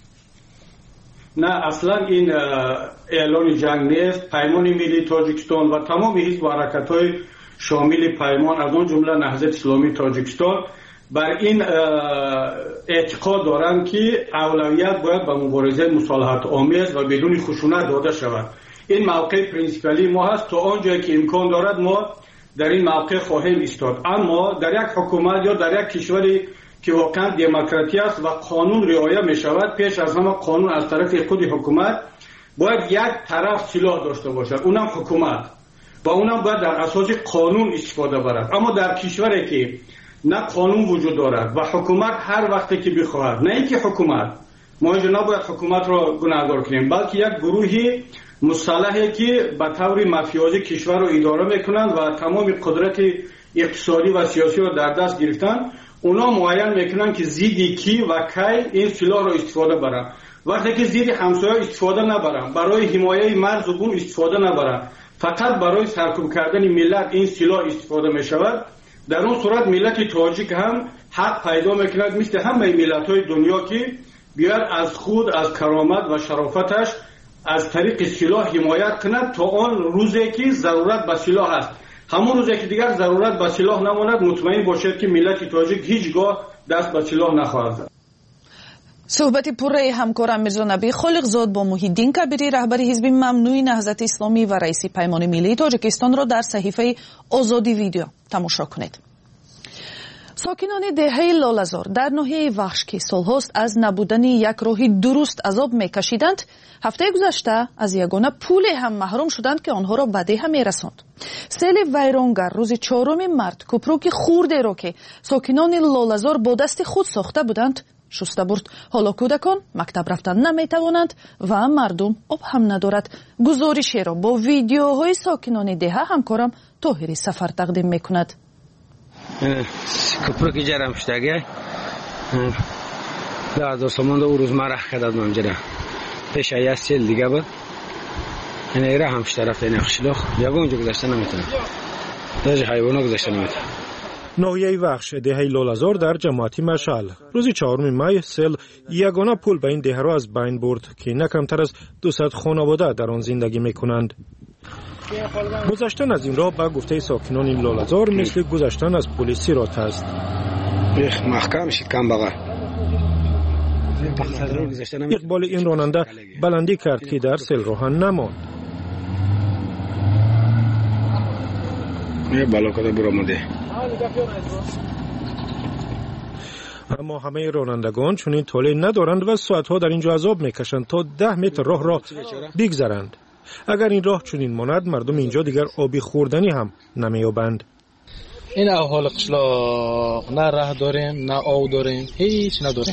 نه اصلا این اعلان جنگ نیست. پیمان ملی تاجیکستان و تمام حزب و حرکت‌های شامل پیمان از اون جمله نهضت اسلامی تاجیکستان بر این اعتقاد دارند که اولویت باید به مبارزه مصالحت آمیز و بدون خشونت داده شود. این موقع پرینسیپالی ما هست، تا آنجایی که امکان دارد ما در این موقع خواهیم ایستاد. اما در یک حکومت یا در یک کشوری که واقعا دموکراسی است و قانون رعایت می شود، پیش از همه قانون از طرف خود حکومت باید یک طرف سلاح داشته باشد، اونم حکومت، و اونم باید در اساس قانون استفاده برد. اما در کشوری که نه قانون وجود دارد و حکومت هر وقتی که بخواهد، نه اینکه حکومت ما اینجا نباید حکومت را گناهکار کنیم، بلکه یک گروهی مسلحی که به طور مافیازی کشور را اداره میکنند و تمام قدرت اقتصادی و سیاسی را در دست گرفتن، اونا معین میکنند که زیدی کی و کی این سلاح را استفاده برند. وقتی که زیدی همسایه استفاده نبرند، برای حمایت مرز و بوم استفاده نبرند، فقط برای سرکوب کردن ملت این سلاح استفاده می شود، در اون صورت ملت تاجیک هم حق پیدا میکند مثل همه ملت های دنیا که بیاد از خود از کرامت و شرافتش از طریق سلاح حمایت کند تا آن روزی که ضرورت به سلاح است. همون روزی که دیگر ضرورت به سلاح نماند، مطمئن باشد که ملت تاجیک هیچگاه دست به سلاح نخواهد زد. صحبتی پررأی همکارم میرزا نبی خالقزاد با محیدین کبیری رهبر حزب ممنوع نهضت اسلامی و رئیس پیمان ملی تاجیکستان را در صحیفه آزادی ویدیو تماشا کنید. ساکنان دهه لالزار در ناحیه وخش که سالهاست از نبودن یک راه درست عذاب میکشیدند، هفته گذشته از یگانه پول هم محروم شدند که آنها را به ده میرساند. سیل ویرانگر روز چهارم مارس کوپروک خورده را که ساکنان لالزار با دست خود ساخته بودند شسته برد. حالا کودکان مکتب رفتن نمیتوانند و مردم آب هم ندارد. گزارشی را با ویدیوهای ساکنان دهه همکارم طاهری سفر تقدیم میکند. کوپروک جرم شدگه در دو سامان دو روز مرخ کداد منجره پیش ایه سیل دیگه بود این ایره همش طرف این اخشلوخ یا اونجا گذاشته نمیتونه در حیوانا گذاشته نمیتونه. ناحیه وخش دهه لالزار در جماعتی مشعل روز چهارم می سیل یگانه پول به این دهه را از بین برد که نه کمتر از دویست خانواده در آن زندگی میکنند. گذشتن از این راه به گفته ساکنان این لالزار مثل گذشتن از پل سیرات است. محکم شد کم بغل. اقبال این راننده بلندی کرد که در سیل راه نماند. یه بالا کده برامده. اما همه رانندگان چنین طولی ندارند و ساعتها در اینجا عذاب میکشند تا ده متر راه را بگذرند. اگر این راه چنین ماند مردم اینجا دیگر آبی خوردنی هم نمیابند. این احوال قشلاق نه راه داریم نه آب داریم، هیچ نداریم.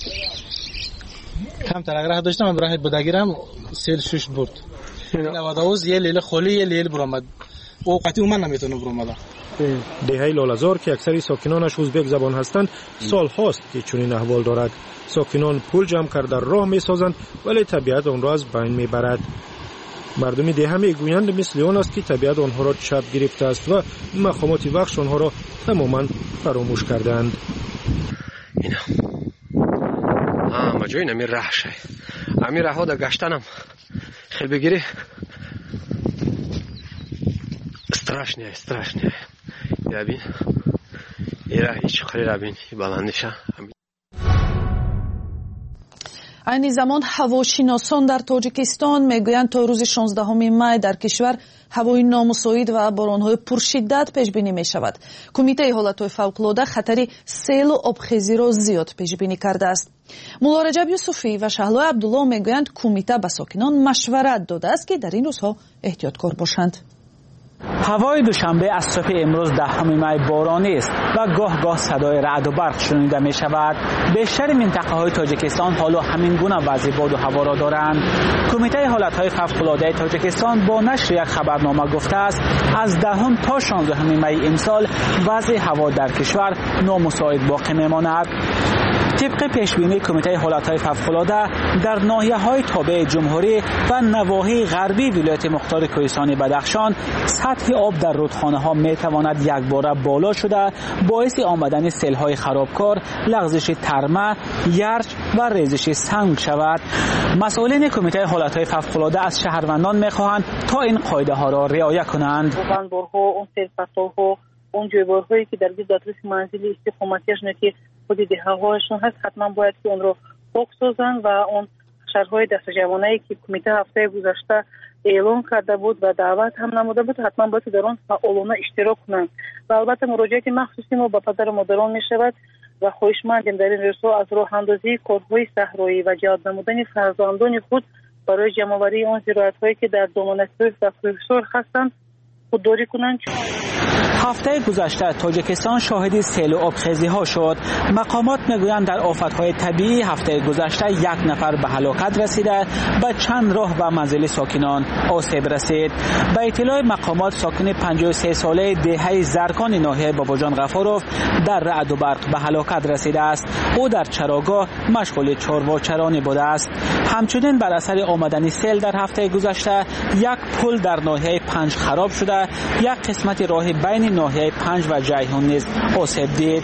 کمتر اگر راه داشتم من راه بودگیرم سیل شش برد. نواداوز یه لیل خالی یه لیل برآمد. اوقاتی من نمیتونم برآمدم. دهه لالزار که اکثری ساکنانش ازبک زبان هستند سال هاست که چنین احوال دارد. ساکنان پول جمع کرده راه میسازند ولی طبیعت آن را از بین میبرد. مردم دهه میگویند مثل آن است که طبیعت آنها را چپ گرفته است و مقامات وخش آنها را تماما فراموش کردند. اینا آه مجوی نمی راه شای امی راه ها در گشتنم خیلی بگیری страшне страшне ябин ира ич қирабин баландиша. айни замон ҳавошиносон дар тоҷикистон мегӯянд то рӯзи шонздаҳуми май дар кишвар ҳавои номусоид ва боронҳои пуршиддат пешбинӣ мешавад. кумитаи ҳолатҳои фавқулода хатари селу обхезиро зиёд пешбинӣ кардааст. мулло раҷаб юсуфӣ ва шаҳлои абдулло мегӯянд кумита ба сокинон машварат додааст ки дар ин рӯзҳо эҳтиёткор бошанд. ҳавои душанбе аз субҳи имрӯз даҳуми май боронӣ است ва гоҳ-гоҳ садои раъду барқ шунида мешавад. бештари минтақаҳои тоҷикистон ҳоло ҳамин гуна вазъи боду ҳаворо доранд. кумитаи ҳолатҳои фавқулодаи тоҷикистон бо нашри як хабарнома гуфтааст аз даҳум то шонздаҳуми майи имсол вазъи ҳаво дар кишвар номусоид боқӣ мемонад. طبق پیشبینی کمیته حالتهای فوق‌العاده در ناحیه‌های تابع جمهوری و نواحی غربی ولایت مختار کوهستان بدخشان سطح آب در رودخانه‌ها می‌تواند یکباره بالا شده باعث آمدن سیل‌های خرابکار، لغزش ترمه، یرچ و ریزش سنگ شود. مسئولین کمیته حالتهای فوق‌العاده از شهروندان می‌خواهند تا این قاعده‌ها را رعایت کنند. اون جویبارهایی که در دادرس منزلی استقامتیشون که خود دهه‌هاشون هست حتما باید که اون رو پاک سازن و اون شهرهای دست جوانایی که کمیته هفته گذشته اعلام کرده بود و دعوت هم نموده بود حتما باید در اون فعالانه اشتراک کنند و البته مراجعات مخصوصی ما به پدر مادران می شود و خواهشمندیم در این رسو از راه اندازی کارهای صحرایی و جهاد نمودن فرزندان خود برای جمع‌آوری اون زراعت‌هایی که در دامنه کوه و کوهسار هستند خودداری کنند. هفته گذشته تاجیکستان شاهد سیل و آبخیزی ها شد. مقامات میگویند در آفت‌های طبیعی هفته گذشته یک نفر به هلاکت رسیده و چند راه و منزل ساکنان آسیب رسید. به اطلاع مقامات ساکن پنجاه و سه ساله دهه زرکان ناحیه باباجان غفاروف در رعد و برق به هلاکت رسیده است. او در چراگاه مشغول چارواچرانی بوده است. همچنین بر اثر آمدن سیل در هفته گذشته یک پل در ناحیه پنج خراب شده، یک قسمت راه بین ناحیه پنج و جیهون نیز آسیب دید.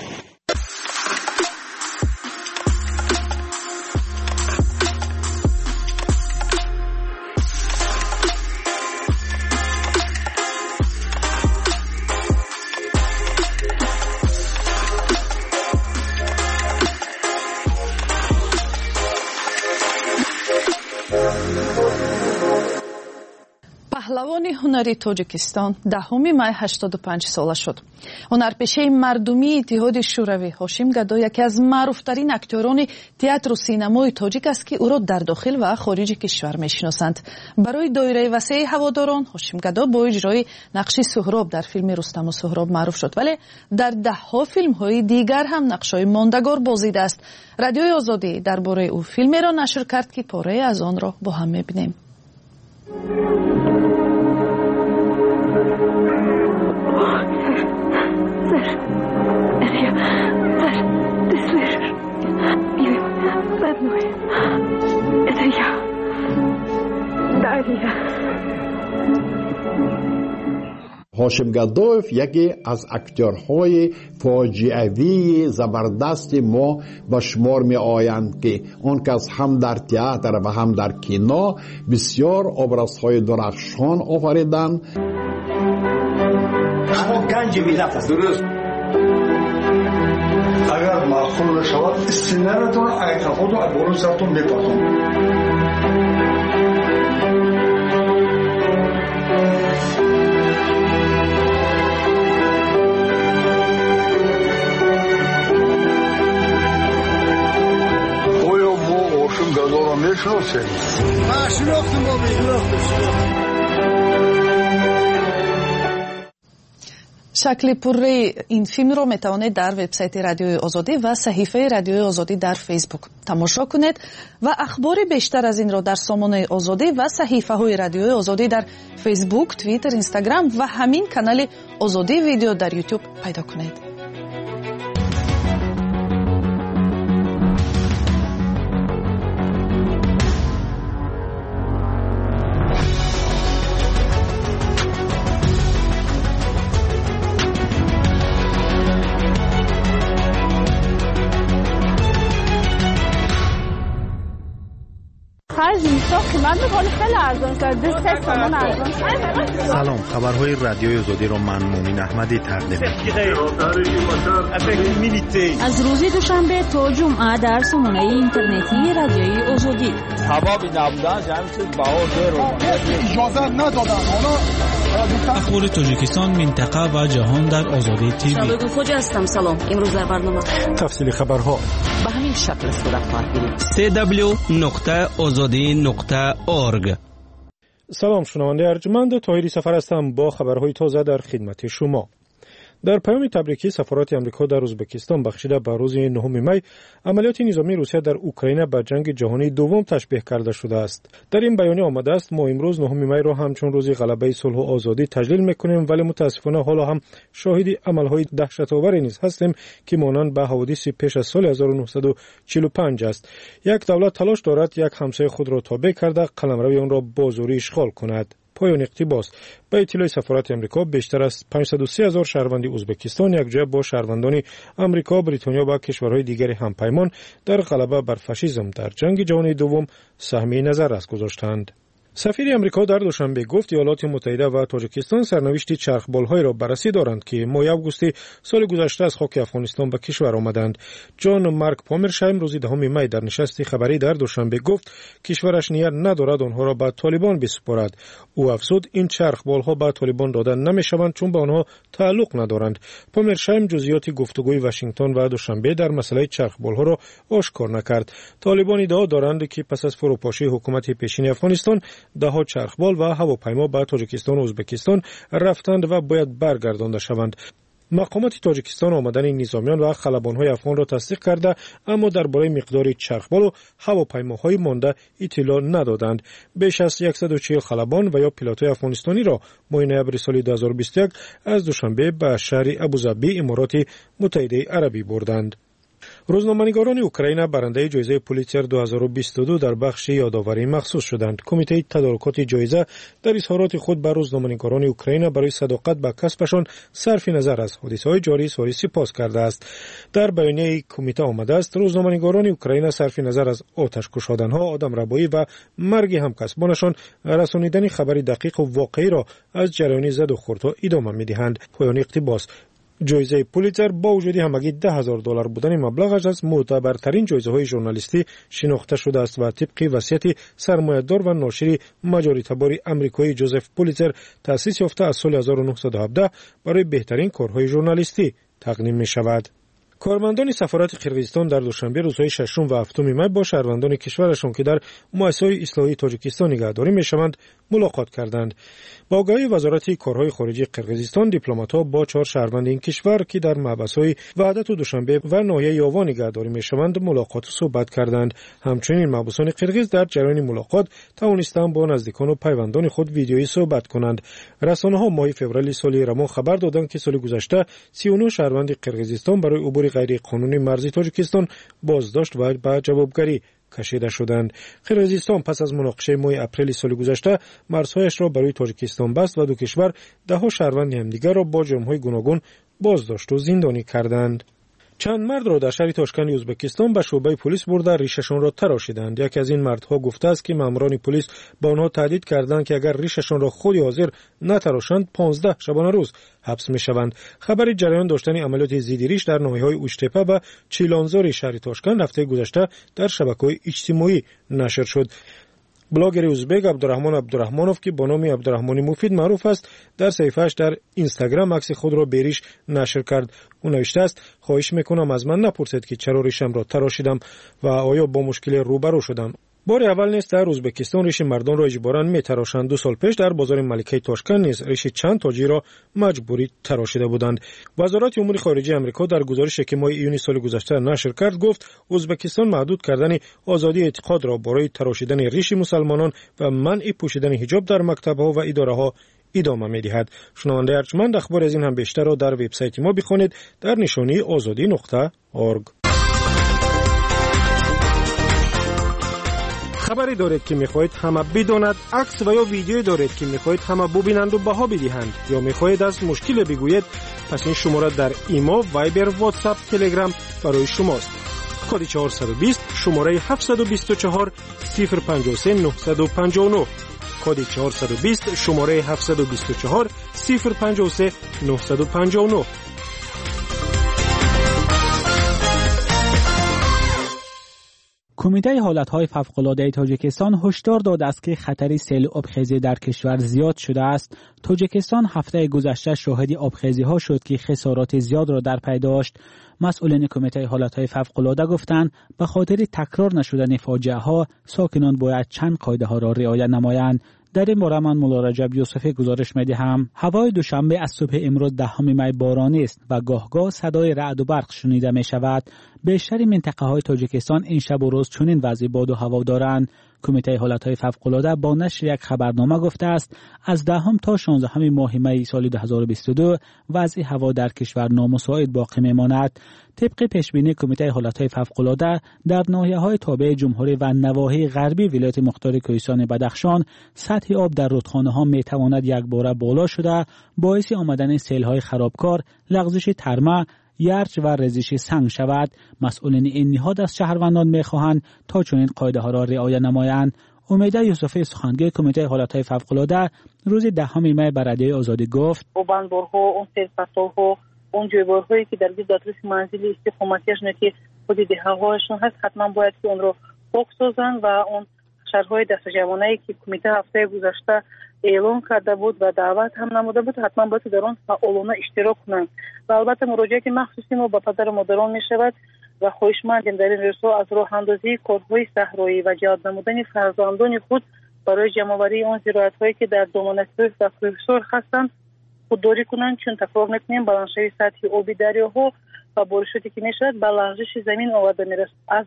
паҳлавони ҳунари тоҷикистон даҳуми май ҳаштоду панҷ сола шуд. ҳунарпешаи мардумии иттиҳоди шӯравӣ ҳошим гадо яке аз маъруфтарин актёрони театру синамои тоҷик аст ки ӯро дар дохил ва хориҷи кишвар мешиносанд. барои доираи васеи ҳаводорон ҳошим гадо бо иҷрои нақши суҳроб дар филми рустаму суҳроб маъруф шуд, вале дар даҳҳо филмҳои дигар ҳам нақшҳои мондагор бозидааст. радиои озодӣ дар бораи ӯ филмеро нашр кард ки пораи аз онро бо ҳам мебинем. ҳошим гадоев яке аз актёрҳои фоҷиавии забардасти мо ба шумор меоянд ки он кас ҳам дар театр ва ҳам дар кино бисёр образҳои дурахшон офариданд. шумо ганҷи миллат аст. дуруст. агар маъқул нашавад сценариятон айтафоду болои сартон мепарзон. гадоро мешиносед? Ман шинохтам, бо мешинохтам. шакли пурраи ин филмро метавонед дар вебсайти радиои озодӣ ва саҳифаи радиои озодӣ дар фейсбук тамошо кунед ва ахбори бештар аз инро дар сомонаи озодӣ ва саҳифаҳои радиои озодӣ дар фейсбук, твиттер, инстаграм ва ҳамин канали озодӣ видео дар ютуб пайдо кунед. خرج ساخت من میکنه خیلی ارزان سلام، خبرهای رادیوی آزادی را من مومن احمدی تقدیم می‌کنم. از روز دوشنبه تا جمعه در سامانه اینترنتی رادیوی آزادی. سبب نبودن جمعیت باور اجازه ندادن. اخبار تاجیکستان، منطقه و جهان در آزادی تیوی. شبگو خوجا هستم. سلام. امروز در برنامه تفصیل خبرها به همین شکل صورت خواهد گرفت. سی دبلیو نقطه آزادی نقطه اورگ. سلام شنونده ارجمند، طاهری سفر هستم با خبرهای تازه در خدمت شما. در پیام تبریکی سفارت آمریکا در ازبکستان بخشیده به روز نهم می عملیات نظامی روسیه در اوکراین به جنگ جهانی دوم تشبیه کرده شده است. در این بیانیه آمده است ما امروز نهم می را همچون روز غلبه صلح و آزادی تجلیل میکنیم، ولی متاسفانه حالا هم شاهد عملهای دهشت‌آوری نیز هستیم که مانند به حوادث پیش از سال هزار و نهصد و چهل و پنج است. یک دولت تلاش دارد یک همسایه خود را تابع کرده قلمرو آن را با زوری اشغال کند. پایان اقتباس. به اطلاع سفارت آمریکا بیشتر از پانصد و سی هزار شهروند ازبکستان یکجا با شهروندان آمریکا، بریتانیا و کشورهای دیگر همپیمان در غلبه بر فاشیسم در جنگ جهانی دوم سهم نظر است گذاشتند. سفیر آمریکا در دوشنبه گفت ایالات متحده و تاجیکستان سرنوشت چرخبال‌های را بررسی دارند که ماه آگوست سال گذشته از خاک افغانستان به کشور آمدند. جان مارک پامرشایم روز دهم می در نشست خبری در دوشنبه گفت کشورش نیت ندارد آنها را به طالبان بسپارد. او افزود این چرخبال‌ها به طالبان داده نمی‌شوند چون به آنها تعلق ندارند. پامرشایم جزئیات گفتگوی واشنگتن و دوشنبه در مسئله چرخبال‌ها را آشکار نکرد. طالبان ادعا دارند که پس از فروپاشی حکومت پیشین افغانستان دهها چرخبال و هواپیما به تاجیکستان و ازبکستان رفتند و باید برگردانده شوند. مقامات تاجیکستان آمدن نظامیان و خلبان‌های افغان را تصدیق کرده، اما درباره مقدار چرخبال و هواپیماهای مانده اطلاع ندادند. بیش از صد و چهل خلبان و یا پیلوت‌های افغانستانی را ماه نوامبر سال دو هزار و بیست و یک از دوشنبه به شهر ابوظبی امارات متحده عربی بردند. روزنامه‌نگاران اوکراین برنده جایزه پولیتزر دو هزار و بیست و دو در بخش یادآوری مخصوص شدند. کمیته تدارکات جایزه در اظهارات خود بر روزنامه‌نگاران اوکراین برای صداقت به کسبشان صرف نظر از حادثه‌های جاری سال سپاس کرده است. در بیانیه کمیته آمده است روزنامه‌نگاران اوکراین صرف نظر از آتش کشادن‌ها، آدمربایی و مرگ همکسبانشان رسانیدن خبر دقیق و واقعی را از جریان زد و خوردها ادامه می‌دهند. پایان اقتباس. جایزه پولیتزر با وجود همگی ده هزار دلار بودن مبلغش از معتبرترین جایزه‌های ژورنالیستی شناخته شده است و طبق وصیت سرمایه‌دار و ناشر مجاری‌تبار آمریکایی جوزف پولیتزر تأسیس یافته از سال هزار و نهصد و هفده برای بهترین کارهای ژورنالیستی تقدیم می‌شود. کارمندان سفارت قرقیزستان در دوشنبه روزهای ششم و هفتم می با شهروندان کشورشان که در مؤسسه‌های اصلاحی تاجیکستان نگهداری می‌شوند ملاقات کردند. با آگاهی وزارت کارهای خارجی قرقیزستان، دیپلمات‌ها با چهار شهروند این کشور که در محبس‌های وحدت و دوشنبه و ناحیه یاوا نگهداری می‌شوند ملاقات و صحبت کردند. همچنین محبوسان قرقیز در جریان ملاقات توانستند با نزدیکان و پیوندان خود ویدیویی صحبت کنند. رسانه‌ها ماه فوریه سال روان خبر دادند که سال گذشته سی و نه شهروند قرقیزستان برای عبور غیر قانونی مرزی تاجیکستان بازداشت و به جوابگری کشیده شدند. قرقیزستان پس از مناقشه ماه اپریل سال گذشته مرزهایش را برای تاجیکستان بست و دو کشور دهها شهروند همدیگر را با جرم‌های گوناگون بازداشت و زندانی کردند. چند مرد را در شهر تاشکند ازبکستان به شعبه پلیس برده ریششان را تراشیدند. یکی از این مردها گفته است که ماموران پلیس با آنها تهدید کردند که اگر ریششان را خود حاضر نتراشند پانزده شبانه روز حبس میشوند. خبر جریان داشتن عملیات ضد ریش در ناحیه‌های اوشتپه و چیلانزار شهر تاشکند هفته گذشته در شبکه‌های اجتماعی نشر شد. بلاگر ازبک عبدالرحمن عبدالرحمنوف که با نام عبدالرحمن مفید معروف است در صفحه‌اش در اینستاگرام عکس خود را به ریش نشر کرد. او نوشته است خواهش میکنم از من نپرسید که چرا ریشم را تراشیدم و آیا با مشکل روبرو شدم. بار اول نیست در ازبکستان ریش مردان را اجباراً میتراشند. دو سال پیش در بازار ملکه تاشکند نیز ریش چند تاجر را مجبوری تراشیده بودند. وزارت امور خارجه آمریکا در گزارشی که ماه ایونی سال گذشته نشر کرد گفت ازبکستان محدود کردن آزادی اعتقاد را برای تراشیدن ریش مسلمانان و منع پوشیدن حجاب در مکتب‌ها و اداره‌ها ادامه می‌دهد. شنونده ارجمند اخبار از این هم بیشتر را در وبسایت ما بخوانید در نشانی آزادی نقطه اورگ. خبری دارید که می‌خواهید همه بداند، عکس و یا ویدیویی دارید که می‌خواهید همه ببینند و بها بدهند، یا می‌خواهید از مشکل بگویید، پس این شماره در ایما، وایبر، واتساپ، تلگرام برای شماست. کد چهارصد و بیست شماره هفتصد و بیست و چهار صفر پنجاه و سه نهصد و پنجاه و نه. کد چهارصد و بیست شماره هفتصد و بیست و چهار صفر پنج سه نه پنج نه. کمیته حالتهای فوق‌العاده تاجیکستان هشدار داده است که خطر سیل آبخیزی در کشور زیاد شده است. تاجیکستان هفته گذشته شاهد آبخیزی‌ها شد که خسارات زیاد را در پی داشت. مسئولین کمیته حالتهای فوق‌العاده گفتند به خاطر تکرار نشدن فاجعه‌ها ساکنان باید چند قاعده‌ها را رعایت نمایند. در این باره من مولا رجب یوسفی گزارش می‌دهم. هوای دوشنبه از صبح امروز دهم می بارانی است و گاه گاه صدای رعد و برق شنیده می شود. بیشتر منطقه‌های تاجیکستان این شب و روز چنین وضع باد و هوا دارند. کمیته حالتهای فوق‌العاده با نشر یک خبرنامه گفته است از دهم تا شانزدهم ماه می سال دو هزار و بیست و دو وضع هوا در کشور نامساعد باقی میماند. طبق پیشبینی کمیته حالتهای فوق‌العاده در ناحیه‌های تابع جمهوری و نواحی غربی ولایت مختار کوهستان بدخشان سطح آب در رودخانه‌ها میتواند یک باره بالا شده باعث آمدن سیل‌های خرابکار، لغزش ترمه، یرچ و ریزش سنگ شود. مسئولین این نهاد از شهروندان می‌خواهند تا چنین قاعده‌ها را رعایت نمایند. امیده یوسفی سخنگوی کمیته حالتهای فوق‌العاده روز دهم می به رادیوی آزادی گفت: اوبانبورها، اون سیل‌فصل‌ها، اون جویبارهایی که در دادرس منزلی استقامتیشون که حدود هواشون هست حتما باید که اون رو پاک سازن و اون شهرهای دست جوانایی که کمیته هفته گذشته اعلام کرده بود و دعوت هم نموده بود حتما باید در آن فعالانه اشتراک کنند و البته مراجعه مخصوصی ما با پدر مادران می شود و خواهشمندیم در این رسو از راه اندازی کارهای صحرایی و جهاد نمودن فرزندان خود برای جمع‌آوری اون زراعت‌هایی که در دامن کوه و کوهسار هستند خودداری کنند، چون تکرار می‌کنیم بلندشوی سطح آبی دریاها و بارشاتی که می‌شود به لغزش زمین آورده می‌رسد. از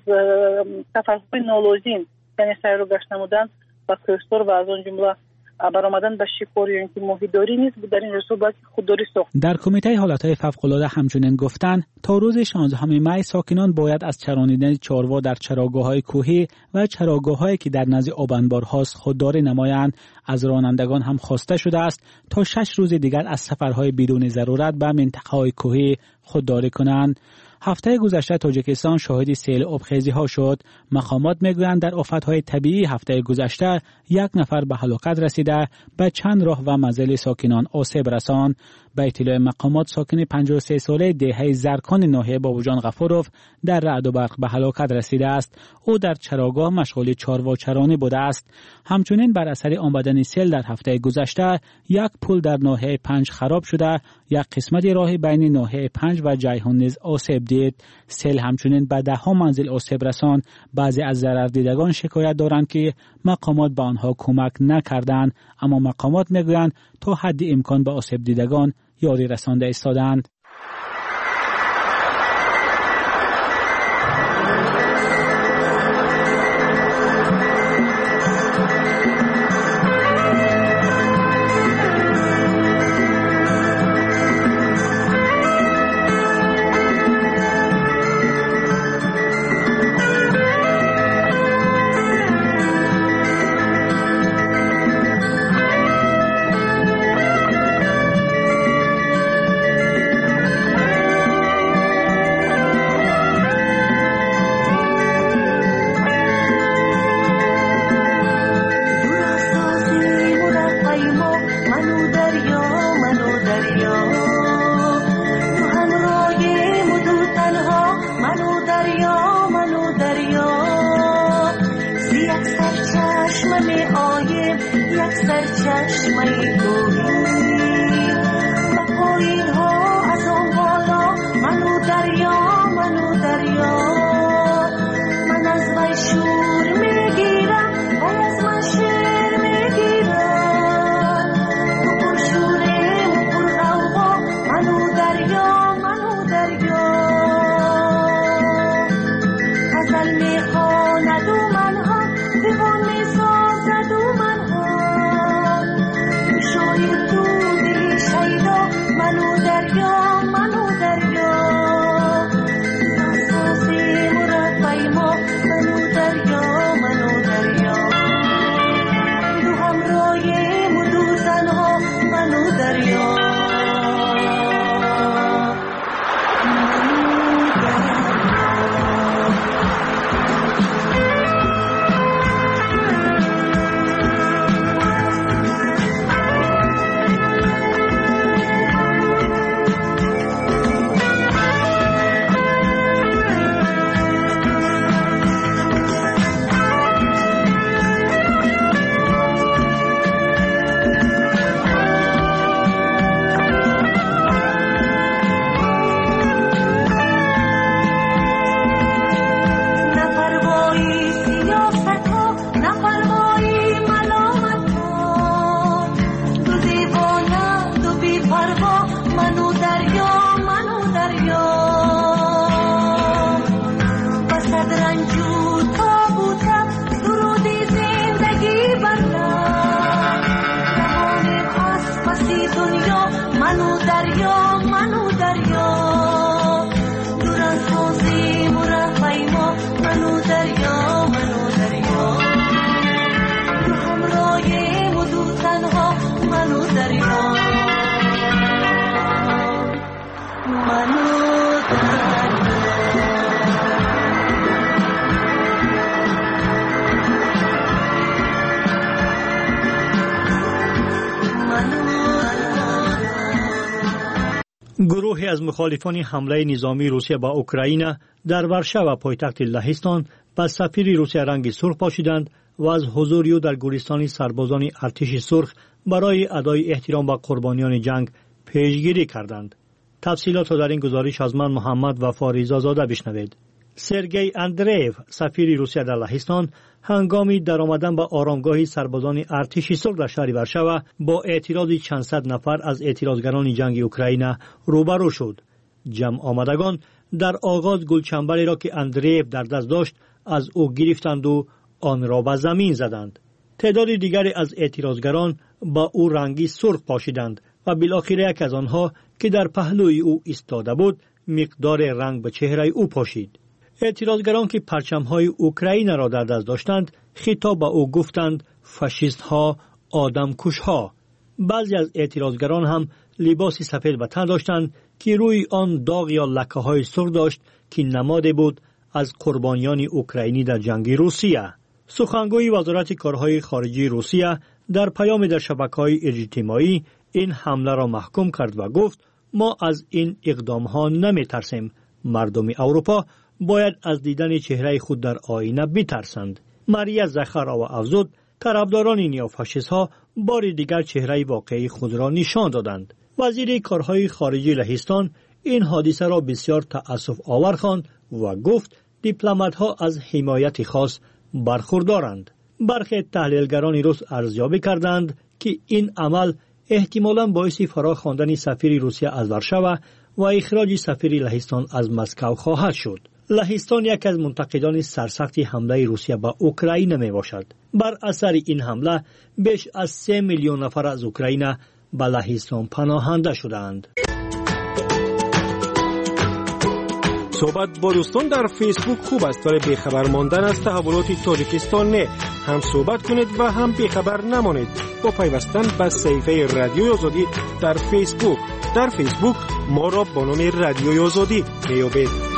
سفرهای نالازم یعنی سیر و گشت نمودن و کوهسار و از آن جمله برآمدن به شکار یا اینکه ماهیداری نیست در این رسو باید خودداری ساخت. در کمیته حالتهای فوق‌العاده همچنین گفتند تا روز شانزدهم می ساکنان باید از چرانیدن چاروا در چراگاه‌های کوهی و چراگاه‌هایی که در نزد آب انبارهاست خودداری نمایند. از رانندگان هم خواسته شده است تا شش روز دیگر از سفرهای بدون ضرورت به منطقه‌های کوهی خودداری کنند. هفته گذشته تاجیکستان شاهد سیل آبخیزی‌ها شد. مقامات میگویند در آفت‌های طبیعی هفته گذشته یک نفر به هلاکت رسیده، به چند راه و منزل ساکنان آسیب رساند. به اطلاع مقامات ساکن پنجاه و سه ساله دهه زرکان ناحیه بابوجان غفورov در رعد و برق به هلاکت رسیده است. او در چراگاه مشغول چاروا چرانی بوده است. همچنین بر اثر آمدن سیل در هفته گذشته یک پل در ناحیه پنج خراب شده، یک قسمت راه بین ناحیه پنج و جیهون نیز آسیب دید. سیل همچنین به ده ها منزل آسیب رساند. بعضی از ضرر دیدگان شکایت دارند که مقامات به آنها کمک نکردند، اما مقامات میگویند تا حد امکان به آسیب دیدگان یاری رسانده ایستادند. سازی دنیا منو دریا منو دریا دوران سازی مرفعی ما منو دریا منو دریا دو همراهی و دو تنها منو دریا منو گروهی از مخالفان حمله نظامی روسیه با اوکراین در ورشو پایتخت لهستان به سفیر روسیه رنگ سرخ پاشیدند و از حضور او در گورستان سربازان ارتش سرخ برای ادای احترام به قربانیان جنگ پیشگیری کردند. تفصیلات را در این گزارش از من محمد و فاریزا زاده بشنوید. سرگئی اندریف سفیر روسیه در لهستان هنگامی در آمدن به آرامگاه سربازان ارتش سرخ در شهر ورشو با اعتراض چند صد نفر از اعتراضگران جنگ اوکراین روبرو شد. جمع آمدگان در آغاز گلچنبری را که اندریف در دست داشت از او گرفتند و آن را به زمین زدند. تعداد دیگری از اعتراضگران با او رنگی سرخ پاشیدند و بالاخره یک از آنها که در پهلوی او ایستاده بود مقدار رنگ به چهره او پاشید. اعتراضگران که پرچم‌های اوکراین را در دست داشتند خطاب به او گفتند فاشیست ها، آدم کش ها. بعضی از اعتراضگران هم لباسی سفید به تن داشتند که روی آن داغ یا لکه های سرخ داشت که نماد بود از قربانیان اوکراینی در جنگ روسیه. سخنگوی وزارت کارهای خارجی روسیه در پیام در شبکه‌های اجتماعی این حمله را محکوم کرد و گفت ما از این اقدام ها نمی ترسیم. مردم اروپا باید از دیدن چهره خود در آینه بترسند. ماریا زخارова افزود طرفداران نیوفاشیست ها بار دیگر چهره واقعی خود را نشان دادند. وزیر کارهای خارجی لهستان این حادثه را بسیار تأسف آور خواند و گفت دیپلمات ها از حمایت خاص برخوردارند. برخی تحلیلگران روس ارزیابی کردند که این عمل احتمالاً باعث فرا خواندن سفیر روسیه از ورشو و اخراج سفیر لهستان از مسکو خواهد شد. لهستان یک از منتقدان سرسخت حمله روسیه به اوکراین می باشد. بر اثر این حمله بیش از سه میلیون نفر از اوکراین به لهستان پناهنده شدند. صحبت با دوستان در فیسبوک خوب است ولی بیخبر ماندن از تحولات تاجیکستان نه. هم صحبت کنید و هم بیخبر نمانید با پیوستن به صفحه رادیوی آزادی در فیسبوک. در فیسبوک ما را با نام رادیوی آزادی میابید.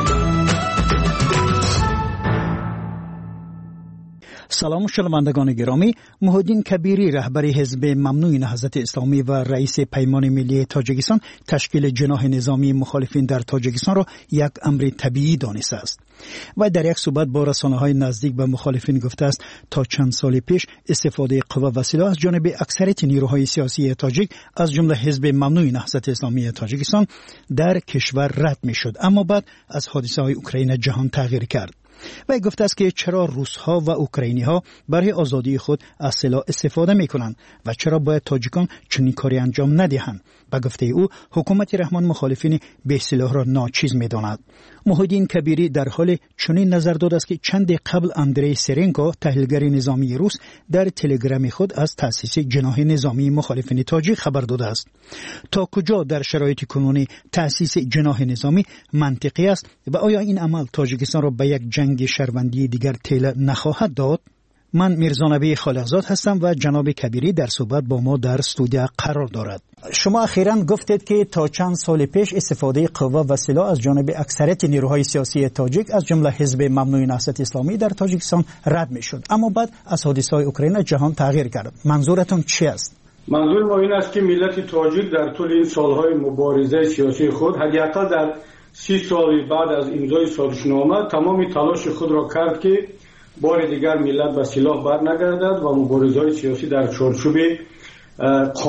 سلام شنوندگان گرامی، محیدین کبیری رهبر حزب ممنوع نهضت اسلامی و رئیس پیمان ملی تاجیکستان تشکیل جناح نظامی مخالفین در تاجیکستان را یک امر طبیعی دانسته است و در یک صحبت با رسانه‌های نزدیک به مخالفین گفته است تا چند سال پیش استفاده قوا و سلاح از جانب اکثریت نیروهای سیاسی تاجیک از جمله حزب ممنوع نهضت اسلامی تاجیکستان در کشور رد می‌شد، اما بعد از حادثه‌های اوکراین جهان تغییر کرد. و گفته است که چرا روس‌ها و اوکراینی‌ها برای آزادی خود از سلاح استفاده می‌کنند و چرا باید تاجیکان چنین کاری انجام ندهند. به گفته او حکومت رحمان مخالفین به سلاح را ناچیز می‌داند. محیدین کبیری در حال چنین نظر داد است که چند قبل اندری سرنکو تحلیلگر نظامی روس در تلگرام خود از تأسیس جناح نظامی مخالفین تاجیک خبر داده است. تا کجا در شرایط کنونی تأسیس جناح نظامی منطقی است و آیا این عمل تاجیکستان را به یک جنگ شهروندی دیگر تیل نخواهد داد؟ من میرزا نبی خالقزاد هستم و جناب کبیری در صحبت با ما در استودیو قرار دارد. شما اخیراً گفتید که تا چند سال پیش استفاده قوا و سلاح از جانب اکثریت نیروهای سیاسی تاجیک از جمله حزب ممنوع نهضت اسلامی در تاجیکستان رد میشد، اما بعد از حادثه‌های اوکراین جهان تغییر کرد. منظورتون چی است؟ منظور ما این است که ملت تاجیک در طول این سالهای مبارزه سیاسی خود حداقل در سی سال بعد از امضای سازشنامه تمام تلاش خود را کرد که بار دیگر ملت به سلاح برنگردد و مبارزه‌های سیاسی در چارچوب